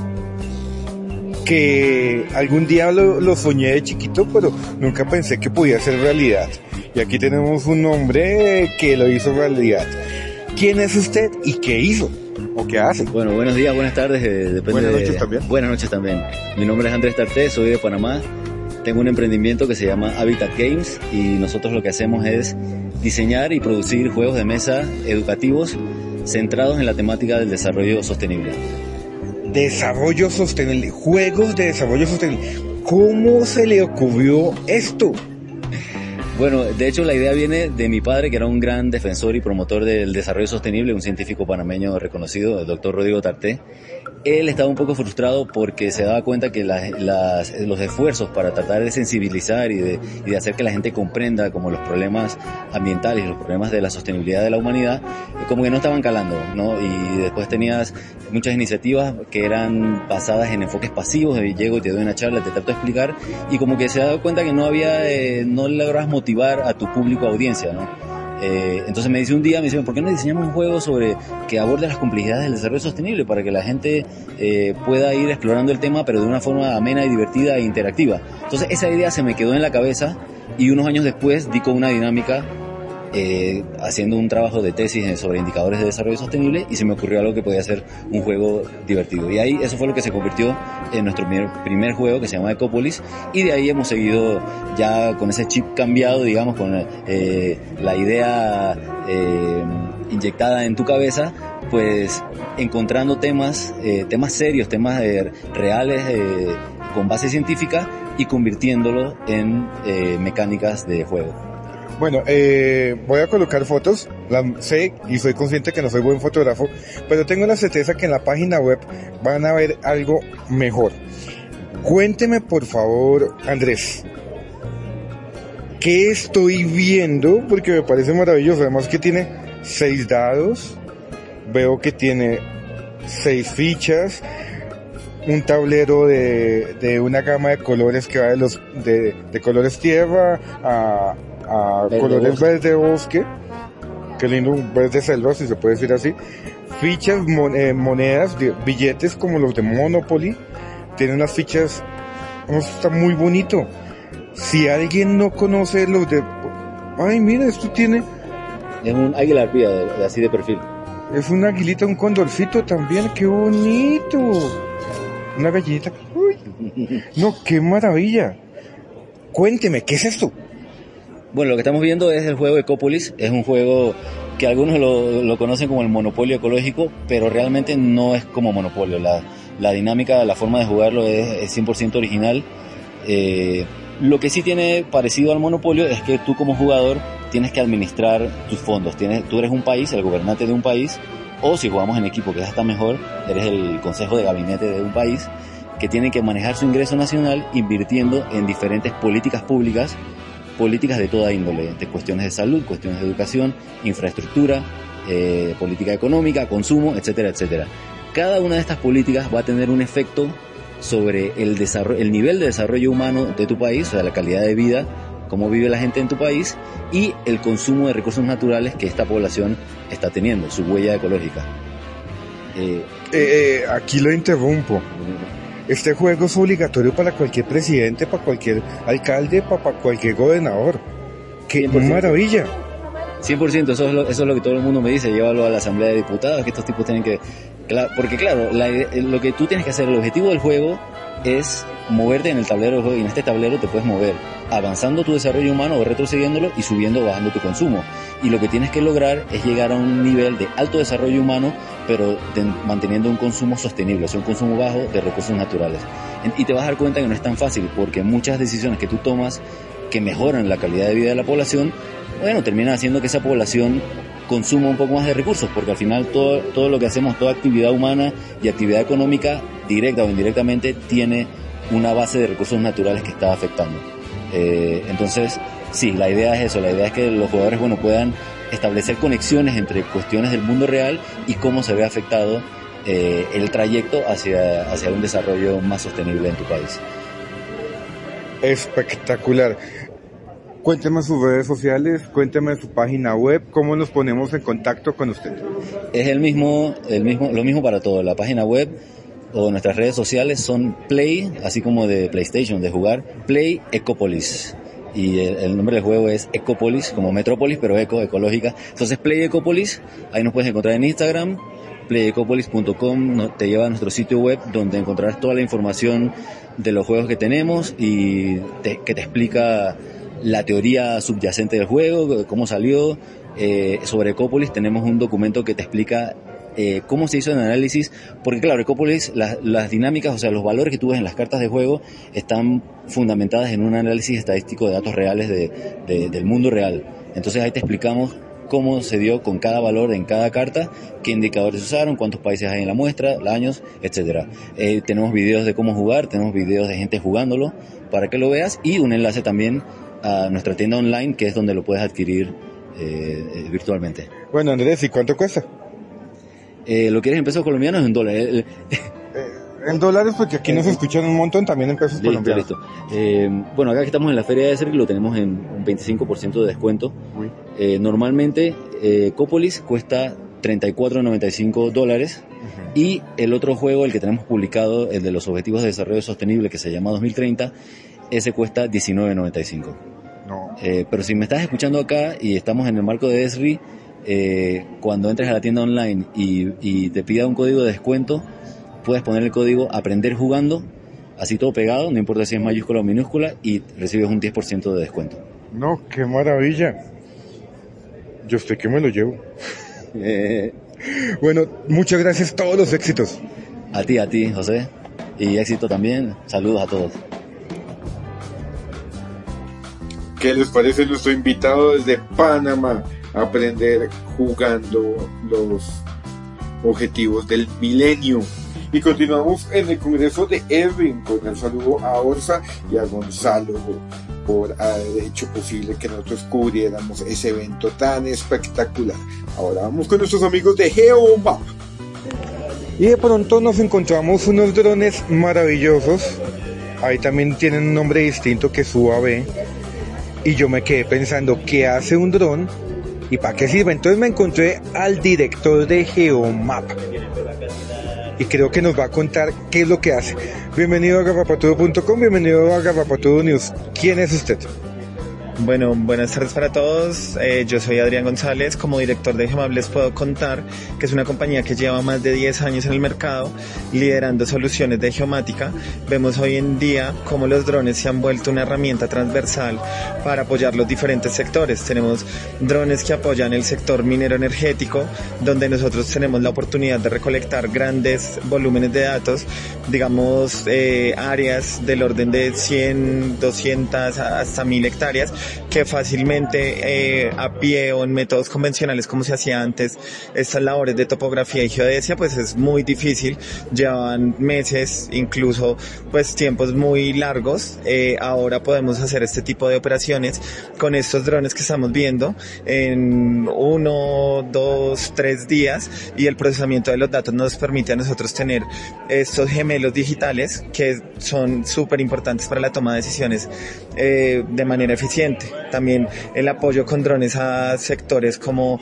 que algún día lo, lo soñé de chiquito, pero nunca pensé que podía ser realidad. Y aquí tenemos un hombre que lo hizo realidad. ¿Quién es usted y qué hizo? ¿O qué hace? Bueno, buenos días, buenas tardes, eh, depende. Buenas noches de... también. Buenas noches también. Mi nombre es Andrés Tarté, soy de Panamá. Tengo un emprendimiento que se llama Habitat Games y nosotros lo que hacemos es diseñar y producir juegos de mesa educativos centrados en la temática del desarrollo sostenible. Desarrollo sostenible, juegos de desarrollo sostenible. ¿Cómo se le ocurrió esto? Bueno, de hecho la idea viene de mi padre, que era un gran defensor y promotor del desarrollo sostenible, un científico panameño reconocido, el doctor Rodrigo Tarté. Él estaba un poco frustrado porque se daba cuenta que las, las, los esfuerzos para tratar de sensibilizar y de, y de hacer que la gente comprenda como los problemas ambientales y los problemas de la sostenibilidad de la humanidad, como que no estaban calando, ¿no? Y después tenías muchas iniciativas que eran basadas en enfoques pasivos, de llego y te doy una charla, te trato de explicar, y como que se daba cuenta que no había, eh, no lograbas motivar a tu público audiencia, ¿no? Eh, entonces me dice un día, me dice, ¿por qué no diseñamos un juego sobre que aborde las complejidades del desarrollo sostenible para que la gente eh, pueda ir explorando el tema, pero de una forma amena y divertida e interactiva? Entonces esa idea se me quedó en la cabeza y unos años después di con una dinámica eh, haciendo un trabajo de tesis sobre indicadores de desarrollo sostenible y se me ocurrió algo que podía ser un juego divertido. Y ahí eso fue lo que se convirtió en nuestro primer, primer juego que se llama Ecopolis, y de ahí hemos seguido ya con ese chip cambiado, digamos, con eh, la idea eh, inyectada en tu cabeza, pues encontrando temas, eh, temas serios, temas eh, reales eh, con base científica y convirtiéndolo en eh, mecánicas de juego. Bueno, eh, voy a colocar fotos, la, sé y soy consciente que no soy buen fotógrafo, pero tengo la certeza que en la página web van a ver algo mejor. Cuénteme por favor, Andrés, ¿qué estoy viendo? Porque me parece maravilloso, además que tiene seis dados, veo que tiene seis fichas, un tablero de, de una gama de colores que va de los de, de colores tierra a a verde colores bosque. Verde bosque, qué lindo, verde selva, si se puede decir así, fichas, mon, eh, monedas, de, billetes como los de Monopoly, tienen unas fichas, oh, está muy bonito. Si alguien no conoce los de, ay mira, esto tiene, es un águila arpía, de, de, así de perfil, es una aguilita, un condorcito también, qué bonito, una gallinita, uy, no, qué maravilla. Cuénteme, ¿qué es esto? Bueno, lo que estamos viendo es el juego Ecopolis. Es un juego que algunos lo, lo conocen como el monopolio ecológico, pero realmente no es como monopolio. La, la dinámica, la forma de jugarlo es, es cien por ciento original. Eh, lo que sí tiene parecido al monopolio es que tú como jugador tienes que administrar tus fondos. Tienes, tú eres un país, el gobernante de un país, o si jugamos en equipo, que es hasta mejor, eres el consejo de gabinete de un país, que tiene que manejar su ingreso nacional invirtiendo en diferentes políticas públicas, políticas de toda índole, de cuestiones de salud, cuestiones de educación, infraestructura, eh, política económica, consumo, etcétera, etcétera. Cada una de estas políticas va a tener un efecto sobre el desarrollo, el nivel de desarrollo humano de tu país, o sea, la calidad de vida, cómo vive la gente en tu país, y el consumo de recursos naturales que esta población está teniendo, su huella ecológica. Eh, eh, aquí lo interrumpo. Este juego es obligatorio para cualquier presidente, para cualquier alcalde, para, para cualquier gobernador. ¡Qué maravilla! cien por ciento, eso es, lo, eso es lo que todo el mundo me dice, llévalo a la asamblea de diputados, que estos tipos tienen que... Claro, porque claro, la, lo que tú tienes que hacer, el objetivo del juego es moverte en el tablero del juego, y en este tablero te puedes mover avanzando tu desarrollo humano o retrocediéndolo y subiendo o bajando tu consumo. Y lo que tienes que lograr es llegar a un nivel de alto desarrollo humano, pero de, manteniendo un consumo sostenible, o sea, un consumo bajo de recursos naturales. Y te vas a dar cuenta que no es tan fácil, porque muchas decisiones que tú tomas que mejoran la calidad de vida de la población, bueno, terminan haciendo que esa población consuma un poco más de recursos, porque al final todo, todo lo que hacemos, toda actividad humana y actividad económica, directa o indirectamente, tiene una base de recursos naturales que está afectando. Eh, entonces, sí, la idea es eso, la idea es que los jugadores, bueno, puedan establecer conexiones entre cuestiones del mundo real y cómo se ve afectado eh, el trayecto hacia, hacia un desarrollo más sostenible en tu país. Espectacular. Cuénteme sus redes sociales, cuénteme su página web, cómo nos ponemos en contacto con usted. Es el mismo, el mismo, lo mismo para todo. La página web o nuestras redes sociales son Play, así como de PlayStation, de jugar, Play Ecopolis. Y el, el nombre del juego es Ecopolis, como Metrópolis, pero eco, ecológica. Entonces Play Ecopolis, ahí nos puedes encontrar en Instagram, play ecopolis punto com, no, te lleva a nuestro sitio web donde encontrarás toda la información de los juegos que tenemos y te, que te explica la teoría subyacente del juego, cómo salió. Eh, sobre Ecopolis tenemos un documento que te explica eh, cómo se hizo el análisis, porque claro, Ecopolis, la, las dinámicas, o sea, los valores que tú ves en las cartas de juego están fundamentadas en un análisis estadístico de datos reales de, de, del mundo real. Entonces ahí te explicamos cómo se dio con cada valor en cada carta, qué indicadores usaron, cuántos países hay en la muestra, años, etcétera. Eh, tenemos videos de cómo jugar, tenemos videos de gente jugándolo para que lo veas, y un enlace también a nuestra tienda online, que es donde lo puedes adquirir eh, virtualmente. Bueno, Andrés, ¿y cuánto cuesta? Eh, ¿Lo quieres en pesos colombianos o en dólares? Eh, en dólares, porque aquí nos escuchan un montón, también en pesos listo, colombianos. Listo. Eh, bueno, acá que estamos en la Feria de Cerri lo tenemos en un veinticinco por ciento de descuento. Eh, normalmente eh, Ecopolis cuesta treinta y cuatro noventa y cinco dólares, uh-huh. Y el otro juego, el que tenemos publicado, el de los Objetivos de Desarrollo Sostenible, que se llama dos mil treinta, ese cuesta diecinueve noventa y cinco. No, Eh, pero si me estás escuchando acá y estamos en el marco de Esri, eh, cuando entres a la tienda online y, y te pida un código de descuento, puedes poner el código Aprender Jugando, así todo pegado, no importa si es mayúscula o minúscula, y recibes un diez por ciento de descuento. No, qué maravilla. Yo sé que me lo llevo. Eh, Bueno, muchas gracias, todos los éxitos. a ti, a ti, José, y éxito también. Saludos a todos. ¿Qué les parece nuestro invitado desde Panamá a aprender jugando los objetivos del milenio? Y continuamos en el Congreso de Edwin con el saludo a Orsa y a Gonzalo por haber hecho posible que nosotros cubriéramos ese evento tan espectacular. Ahora vamos con nuestros amigos de GeoMap. Y de pronto nos encontramos unos drones maravillosos. Ahí también tienen un nombre distinto que es U A V. Y yo me quedé pensando, ¿qué hace un dron? ¿Y para qué sirve? Entonces me encontré al director de GeoMap. Y creo que nos va a contar qué es lo que hace. Bienvenido a garrapatudo punto com, bienvenido a Garrapatudo News. ¿Quién es usted? Bueno, buenas tardes para todos. Eh, yo soy Adrián González. Como director de GeoMap les puedo contar que es una compañía que lleva más de diez años en el mercado liderando soluciones de geomática. Vemos hoy en día cómo los drones se han vuelto una herramienta transversal para apoyar los diferentes sectores. Tenemos drones que apoyan el sector minero energético, donde nosotros tenemos la oportunidad de recolectar grandes volúmenes de datos, digamos eh, áreas del orden de cien, doscientas hasta mil hectáreas, que fácilmente eh, a pie o en métodos convencionales como se hacía antes, estas labores de topografía y geodesia pues es muy difícil, llevaban meses, incluso pues tiempos muy largos. Eh, ahora podemos hacer este tipo de operaciones con estos drones que estamos viendo en uno, dos, tres días, y el procesamiento de los datos nos permite a nosotros tener estos gemelos digitales que son súper importantes para la toma de decisiones eh, de manera eficiente. También el apoyo con drones a sectores como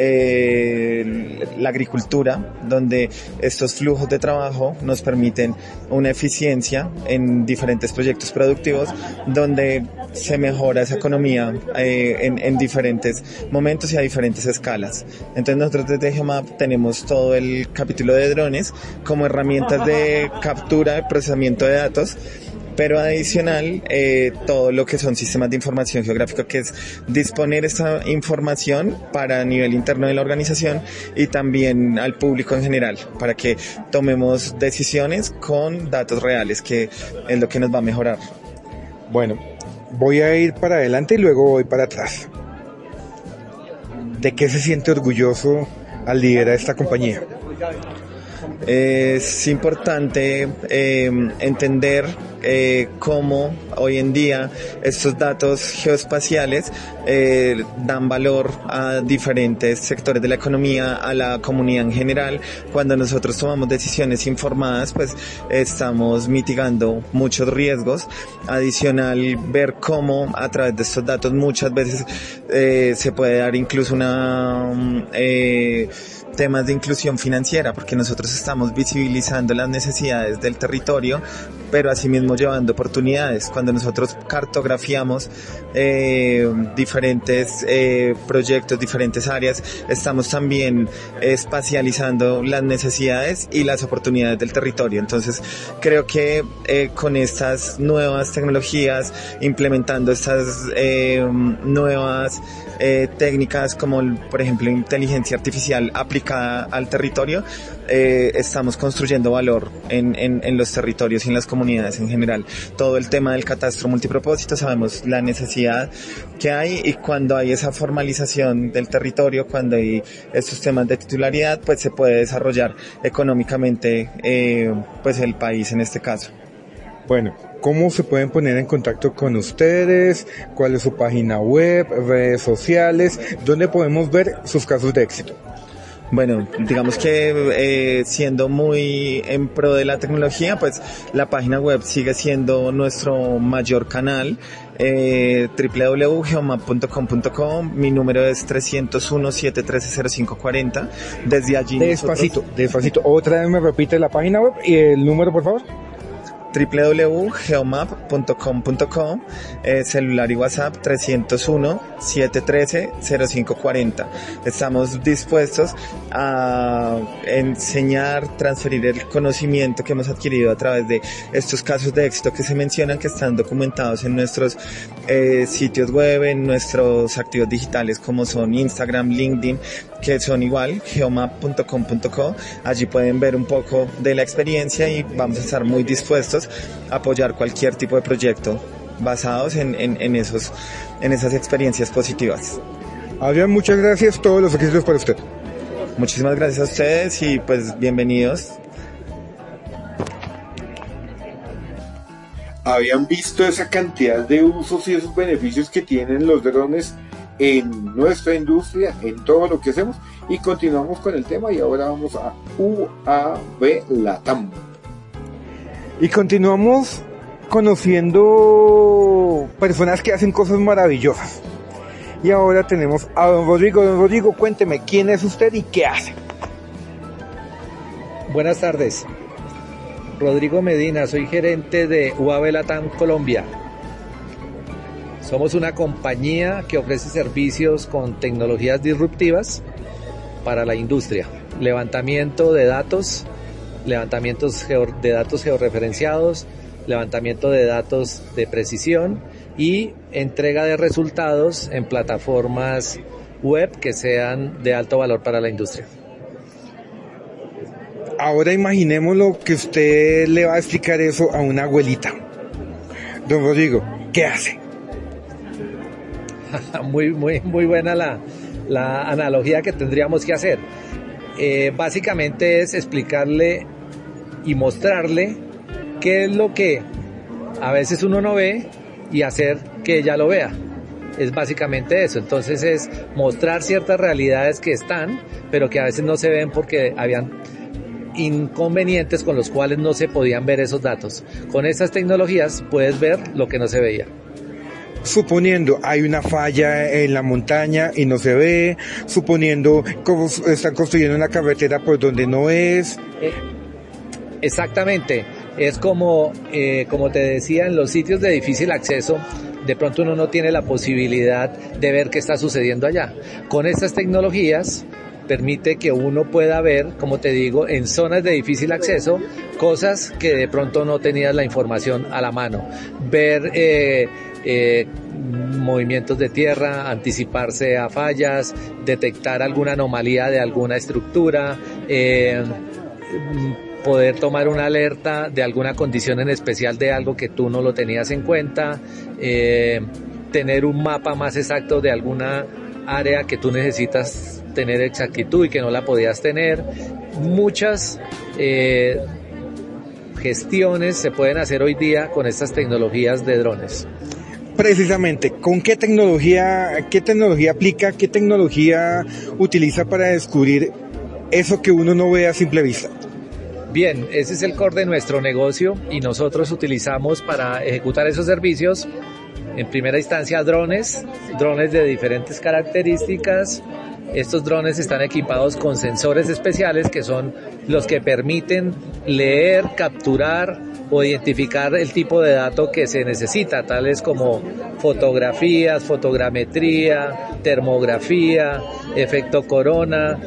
eh, la agricultura, donde estos flujos de trabajo nos permiten una eficiencia en diferentes proyectos productivos, donde se mejora esa economía eh, en, en diferentes momentos y a diferentes escalas. Entonces nosotros desde GeoMap tenemos todo el capítulo de drones como herramientas de captura y procesamiento de datos, pero adicional eh, todo lo que son sistemas de información geográfica, que es disponer esta información para nivel interno de la organización y también al público en general, para que tomemos decisiones con datos reales, que es lo que nos va a mejorar. Bueno, voy a ir para adelante y luego voy para atrás. ¿De qué se siente orgulloso al liderar esta compañía? Es importante eh, entender eh, cómo hoy en día estos datos geoespaciales eh, dan valor a diferentes sectores de la economía, a la comunidad en general. Cuando nosotros tomamos decisiones informadas, pues estamos mitigando muchos riesgos. Adicional, ver cómo a través de estos datos muchas veces eh, se puede dar incluso una... Eh, temas de inclusión financiera, porque nosotros estamos visibilizando las necesidades del territorio, pero asimismo llevando oportunidades. Cuando nosotros cartografiamos eh, diferentes eh, proyectos, diferentes áreas, estamos también espacializando las necesidades y las oportunidades del territorio. Entonces creo que eh, con estas nuevas tecnologías, implementando estas eh, nuevas Eh, técnicas como por ejemplo inteligencia artificial aplicada al territorio, eh, estamos construyendo valor en, en, en los territorios y en las comunidades en general. Todo el tema del catastro multipropósito, sabemos la necesidad que hay, y cuando hay esa formalización del territorio, cuando hay estos temas de titularidad, pues se puede desarrollar económicamente eh, pues el país en este caso. Bueno, ¿cómo se pueden poner en contacto con ustedes? ¿Cuál es su página web, redes sociales? ¿Dónde podemos ver sus casos de éxito? Bueno, digamos que eh, siendo muy en pro de la tecnología, pues la página web sigue siendo nuestro mayor canal. Eh, doble u doble u doble u punto geomap punto com punto co. Mi número es tres cero uno, siete uno tres, cero cinco cuatro cero. Desde allí Despacito, nosotros... despacito. Otra vez me repite la página web y el número, por favor. doble u doble u doble u punto geomap punto com punto co, eh, celular y WhatsApp trescientos uno, setecientos trece, cero cinco cuarenta. Estamos dispuestos a enseñar, transferir el conocimiento que hemos adquirido a través de estos casos de éxito que se mencionan, que están documentados en nuestros eh, sitios web, en nuestros activos digitales como son Instagram, LinkedIn, que son igual, geomap punto com punto co. Allí pueden ver un poco de la experiencia y vamos a estar muy dispuestos a apoyar cualquier tipo de proyecto basados en, en, en, esos, en esas experiencias positivas. Adrián, muchas gracias, todos los éxitos para usted. Muchísimas gracias a ustedes y pues bienvenidos. ¿Habían visto esa cantidad de usos y esos beneficios que tienen los drones en nuestra industria, en todo lo que hacemos? Y continuamos con el tema y ahora vamos a U A V Latam. Y continuamos conociendo personas que hacen cosas maravillosas. Y ahora tenemos a don Rodrigo. Don Rodrigo, cuénteme, ¿quién es usted y qué hace? Buenas tardes. Rodrigo Medina, soy gerente de U A V Latam Colombia. Somos una compañía que ofrece servicios con tecnologías disruptivas para la industria. Levantamiento de datos, levantamientos de datos georreferenciados, levantamiento de datos de precisión y entrega de resultados en plataformas web que sean de alto valor para la industria. Ahora imaginémoslo que usted le va a explicar eso a una abuelita. Don Rodrigo, ¿qué hace? muy, muy, muy buena la, la analogía que tendríamos que hacer. Eh, básicamente es explicarle y mostrarle qué es lo que a veces uno no ve y hacer que ella lo vea. Es básicamente eso. Entonces es mostrar ciertas realidades que están, pero que a veces no se ven porque habían inconvenientes con los cuales no se podían ver esos datos. Con estas tecnologías puedes ver lo que no se veía. Suponiendo hay una falla en la montaña y no se ve, suponiendo cómo están construyendo una carretera por donde no es. Eh, exactamente, es como, eh, como te decía, en los sitios de difícil acceso, de pronto uno no tiene la posibilidad de ver qué está sucediendo allá. Con estas tecnologías permite que uno pueda ver, como te digo, en zonas de difícil acceso, cosas que de pronto no tenías la información a la mano. Ver eh, eh, movimientos de tierra, anticiparse a fallas, detectar alguna anomalía de alguna estructura, eh, poder tomar una alerta de alguna condición en especial de algo que tú no lo tenías en cuenta, eh, tener un mapa más exacto de alguna área que tú necesitas tener exactitud y que no la podías tener. Muchas eh, gestiones se pueden hacer hoy día con estas tecnologías de drones. Precisamente, ¿con qué tecnología, qué tecnología aplica, qué tecnología utiliza para descubrir eso que uno no ve a simple vista? Bien, ese es el core de nuestro negocio y nosotros utilizamos para ejecutar esos servicios, en primera instancia, drones, drones de diferentes características. Estos drones están equipados con sensores especiales que son los que permiten leer, capturar o identificar el tipo de dato que se necesita, tales como fotografías, fotogrametría, termografía, efecto corona,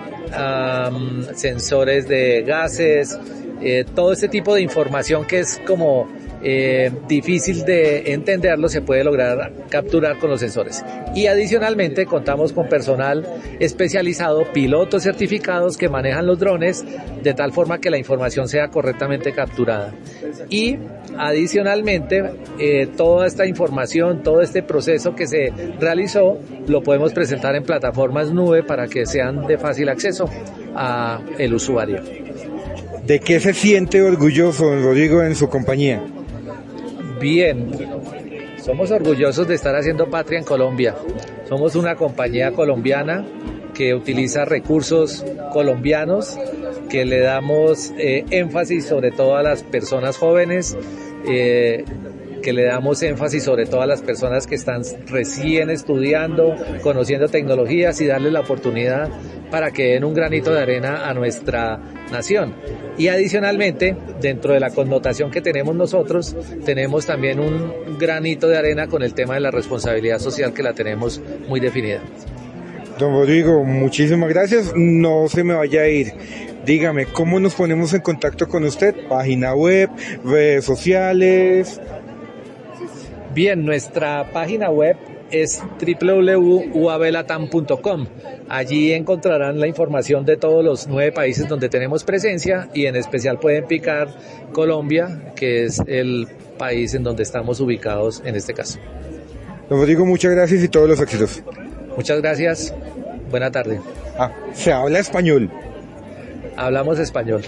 um, sensores de gases, eh, todo este tipo de información que es como Eh, difícil de entenderlo, se puede lograr capturar con los sensores. Y adicionalmente contamos con personal especializado, pilotos certificados que manejan los drones de tal forma que la información sea correctamente capturada. Y adicionalmente eh, toda esta información, todo este proceso que se realizó lo podemos presentar en plataformas nube para que sean de fácil acceso a el usuario. ¿De qué se siente orgulloso, don Rodrigo, en su compañía? Bien, somos orgullosos de estar haciendo patria en Colombia. Somos una compañía colombiana que utiliza recursos colombianos, que le damos eh, énfasis sobre todo a las personas jóvenes. Eh, que le damos énfasis sobre todo a las personas que están recién estudiando, conociendo tecnologías y darles la oportunidad para que den un granito de arena a nuestra nación. Y adicionalmente, dentro de la connotación que tenemos nosotros, tenemos también un granito de arena con el tema de la responsabilidad social, que la tenemos muy definida. Don Rodrigo, muchísimas gracias. No se me vaya a ir. Dígame, ¿cómo nos ponemos en contacto con usted? Página web, redes sociales. Bien, nuestra página web es doble u doble u doble u punto u a b latam punto com. Allí encontrarán la información de todos los nueve países donde tenemos presencia, y en especial pueden picar Colombia, que es el país en donde estamos ubicados en este caso. Don Rodrigo, muchas gracias y todos los éxitos. Muchas gracias. Buena tarde. Ah, se habla español. Hablamos español.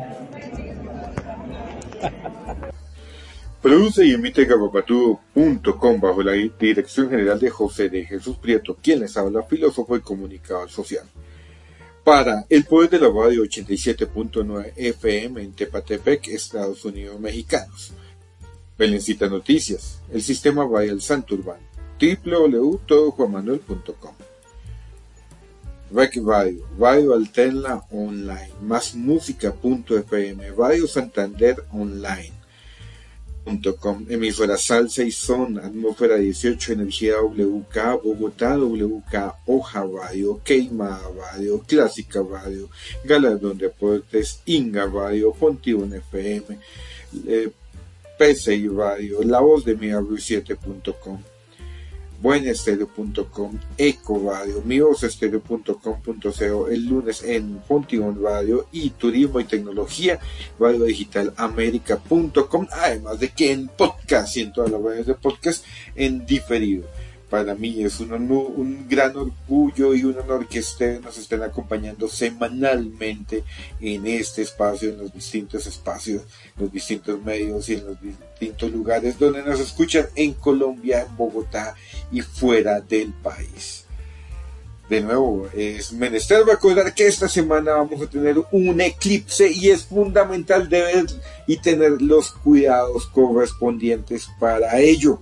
Produce y emite Gabapatudo punto com bajo la dirección general de José de Jesús Prieto, quien les habla, filósofo y comunicador social. Para El Poder de la Radio ochenta y siete punto nueve F M en Tepatepec, Estados Unidos mexicanos. Belencita Noticias, el sistema Radial Santurbán, doble u doble u doble u punto todo juan manuel punto com. Rec Radio, Radio Alterna Online, más música punto f m, Radio Santander Online punto com, emisora Salsa y Son, Atmósfera dieciocho, Energía W K, Bogotá W K, Hoja Radio, Queima Radio, Clásica Radio, Galardón Deportes, Inga Radio, Fontibón F M, eh, P C I Radio, La Voz de Miabru siete punto com, buenestereo punto com, Eco Radio, mivozestereo punto com punto co, el lunes en Fontibón Radio, y Turismo y Tecnología, Radio Digital América punto com, además de que en podcast y en todas las redes de podcast en diferido. Para mí es un, un gran orgullo y un honor que ustedes nos estén acompañando semanalmente en este espacio, en los distintos espacios, los distintos medios y en los distintos lugares donde nos escuchan en Colombia, en Bogotá y fuera del país. De nuevo, es menester recordar que esta semana vamos a tener un eclipse y es fundamental de ver y tener los cuidados correspondientes para ello.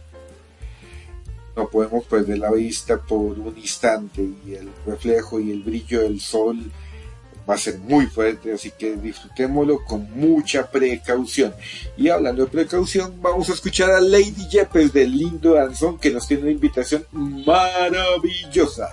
No podemos perder la vista por un instante, y el reflejo y el brillo del sol va a ser muy fuerte, así que disfrutémoslo con mucha precaución. Y hablando de precaución, vamos a escuchar a Lady Yepes del lindo danzón, que nos tiene una invitación maravillosa.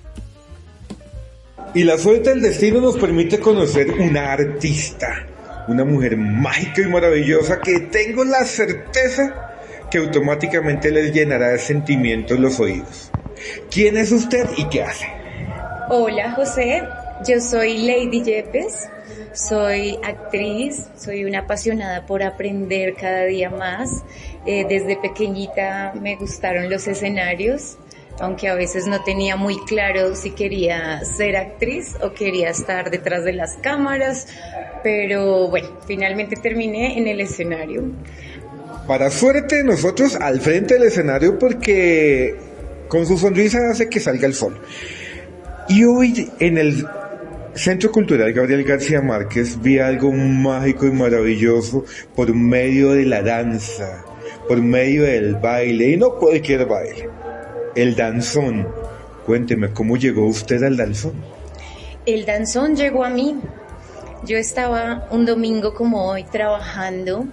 Y la suerte del destino nos permite conocer una artista, una mujer mágica y maravillosa que tengo la certeza que automáticamente les llenará de sentimientos los oídos. ¿Quién es usted y qué hace? Hola José, yo soy Lady Yepes, soy actriz, soy una apasionada por aprender cada día más. Eh, desde pequeñita me gustaron los escenarios, aunque a veces no tenía muy claro si quería ser actriz o quería estar detrás de las cámaras, pero bueno, finalmente terminé en el escenario. Para suerte de nosotros al frente del escenario, porque con su sonrisa hace que salga el sol. Y hoy en el Centro Cultural Gabriel García Márquez vi algo mágico y maravilloso por medio de la danza, por medio del baile, y no cualquier baile, el danzón. Cuénteme, ¿cómo llegó usted al danzón? El danzón llegó a mí. Yo estaba un domingo como hoy trabajando,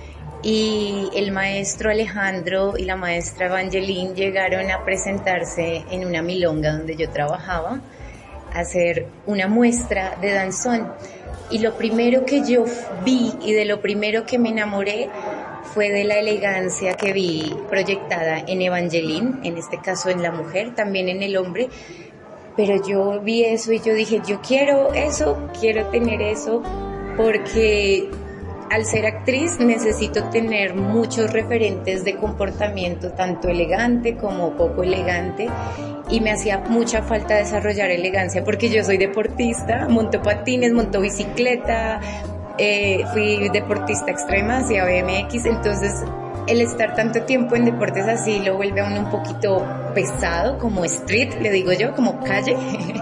y el maestro Alejandro y la maestra Evangeline llegaron a presentarse en una milonga donde yo trabajaba, a hacer una muestra de danzón. Y lo primero que yo vi y de lo primero que me enamoré fue de la elegancia que vi proyectada en Evangeline, en este caso en la mujer, también en el hombre. Pero yo vi eso y yo dije, yo quiero eso, quiero tener eso, porque al ser actriz necesito tener muchos referentes de comportamiento, tanto elegante como poco elegante, y me hacía mucha falta desarrollar elegancia porque yo soy deportista, monto patines, monto bicicleta, eh, fui deportista extrema hacia B M X, entonces el estar tanto tiempo en deportes así lo vuelve a uno un poquito pesado, como street, le digo yo, como calle.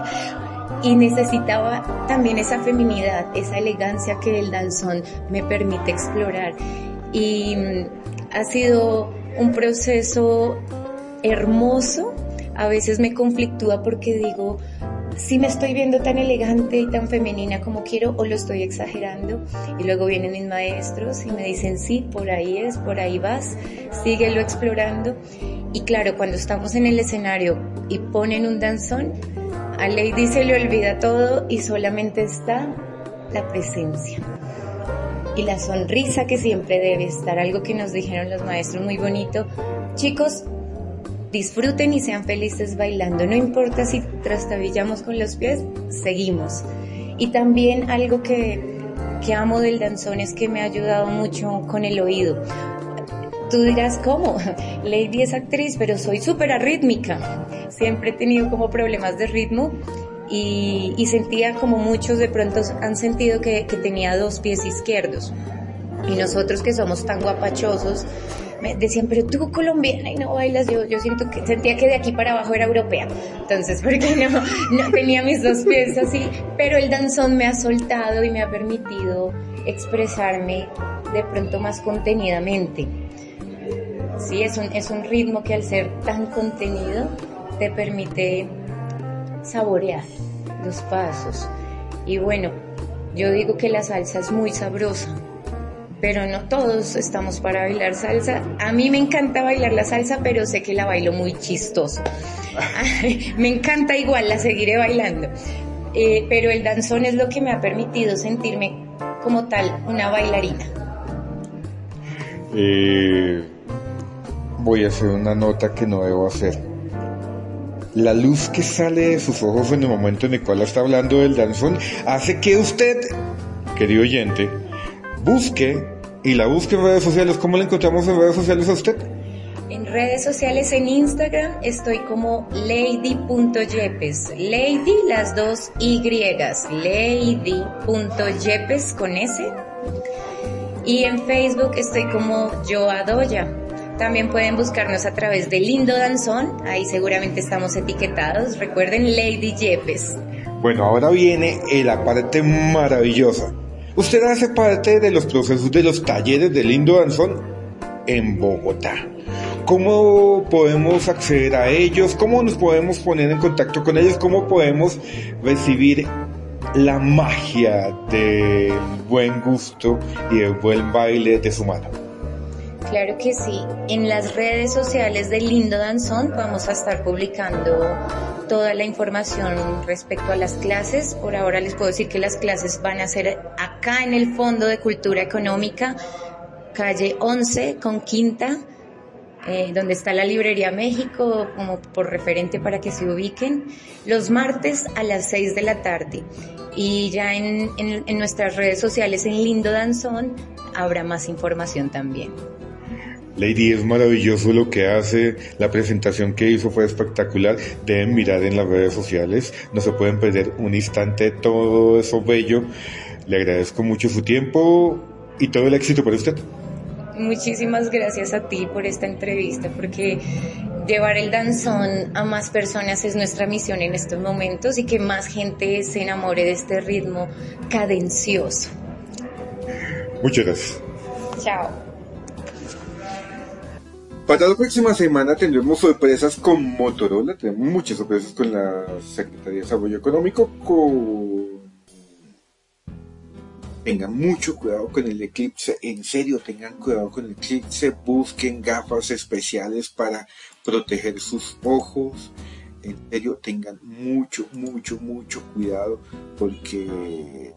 Y necesitaba también esa feminidad, esa elegancia que el danzón me permite explorar. Y Ha sido un proceso hermoso. A veces me conflictúa porque digo, si me estoy viendo tan elegante y tan femenina como quiero, o lo estoy exagerando. Y luego vienen mis maestros y me dicen, sí, por ahí es, por ahí vas, síguelo explorando. Y claro, cuando estamos en el escenario y ponen un danzón, a Lady se le olvida todo y solamente está la presencia y la sonrisa que siempre debe estar, algo que nos dijeron los maestros muy bonito. Chicos, disfruten y sean felices bailando, no importa si trastabillamos con los pies, seguimos. Y también algo que, que amo del danzón es que me ha ayudado mucho con el oído. Tú dirás, ¿cómo? Lady es actriz, pero soy súper arrítmica. Siempre he tenido como problemas de ritmo y, y sentía como muchos de pronto han sentido que, que tenía dos pies izquierdos. Y nosotros que somos tan guapachosos, me decían, pero tú colombiana y no bailas. Yo, yo siento que sentía que de aquí para abajo era europea. Entonces, ¿por qué no? No tenía mis dos pies así. Pero el danzón me ha soltado y me ha permitido expresarme de pronto más contenidamente. Sí, es un, es un ritmo que al ser tan contenido te permite saborear los pasos. Y bueno, yo digo que la salsa es muy sabrosa, pero no todos estamos para bailar salsa. A mí me encanta bailar la salsa, pero sé que la bailo muy chistoso. Me encanta igual, la seguiré bailando. Eh, pero el danzón es lo que me ha permitido sentirme como tal una bailarina. Eh... Voy a hacer una nota que no debo hacer. La luz que sale de sus ojos en el momento en el cual está hablando del danzón hace que usted, querido oyente, busque y la busque en redes sociales. ¿Cómo la encontramos en redes sociales a usted? En redes sociales, en Instagram, estoy como lady punto yepes. Lady, las dos Y. lady punto yepes con S. Y en Facebook estoy como Joa Doya. También pueden buscarnos a través de Lindo Danzón, ahí seguramente estamos etiquetados. Recuerden, Lady Yepes. Bueno, ahora viene la parte maravillosa. Usted hace parte de los procesos de los talleres de Lindo Danzón en Bogotá. ¿Cómo podemos acceder a ellos? ¿Cómo nos podemos poner en contacto con ellos? ¿Cómo podemos recibir la magia del buen gusto y del buen baile de su mano? Claro que sí, en las redes sociales de Lindo Danzón vamos a estar publicando toda la información respecto a las clases. Por ahora les puedo decir que las clases van a ser acá en el Fondo de Cultura Económica, calle once con Quinta, eh, donde está la Librería México, como por referente para que se ubiquen, los martes a las seis de la tarde. Y ya en, en, en nuestras redes sociales en Lindo Danzón habrá más información también. Lady, es maravilloso lo que hace, la presentación que hizo fue espectacular, deben mirar en las redes sociales, no se pueden perder un instante de todo eso bello. Le agradezco mucho su tiempo y todo el éxito para usted. Muchísimas gracias a ti por esta entrevista, porque llevar el danzón a más personas es nuestra misión en estos momentos y que más gente se enamore de este ritmo cadencioso. Muchas gracias. Chao. Para la próxima semana tendremos sorpresas con Motorola, tenemos muchas sorpresas con la Secretaría de Desarrollo Económico. Con... Tengan mucho cuidado con el eclipse, en serio, tengan cuidado con el eclipse, busquen gafas especiales para proteger sus ojos. En serio, tengan mucho, mucho, mucho cuidado porque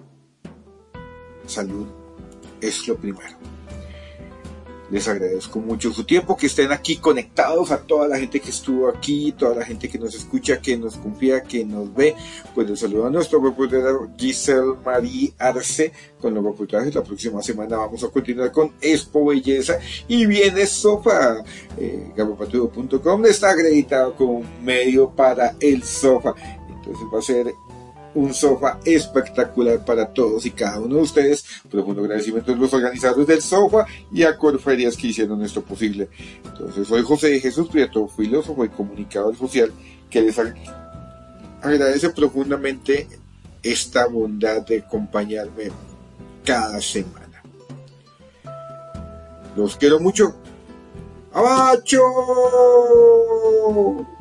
salud es lo primero. Les agradezco mucho su tiempo, que estén aquí conectados, a toda la gente que estuvo aquí, toda la gente que nos escucha, que nos confía, que nos ve. Pues les saludo a nuestro reportera Giselle Marie Arce con los reportajes. La próxima semana vamos a continuar con Expo Belleza y viene Sofa. Eh, Gabapatudo punto com está acreditado como medio para el sofá. Entonces va a ser un sofá espectacular para todos y cada uno de ustedes. Profundo agradecimiento a los organizadores del sofá y a Corferias que hicieron esto posible. Entonces soy José Jesús Prieto, filósofo y comunicador social, que les agradece profundamente esta bondad de acompañarme cada semana. Los quiero mucho. ¡Abacho!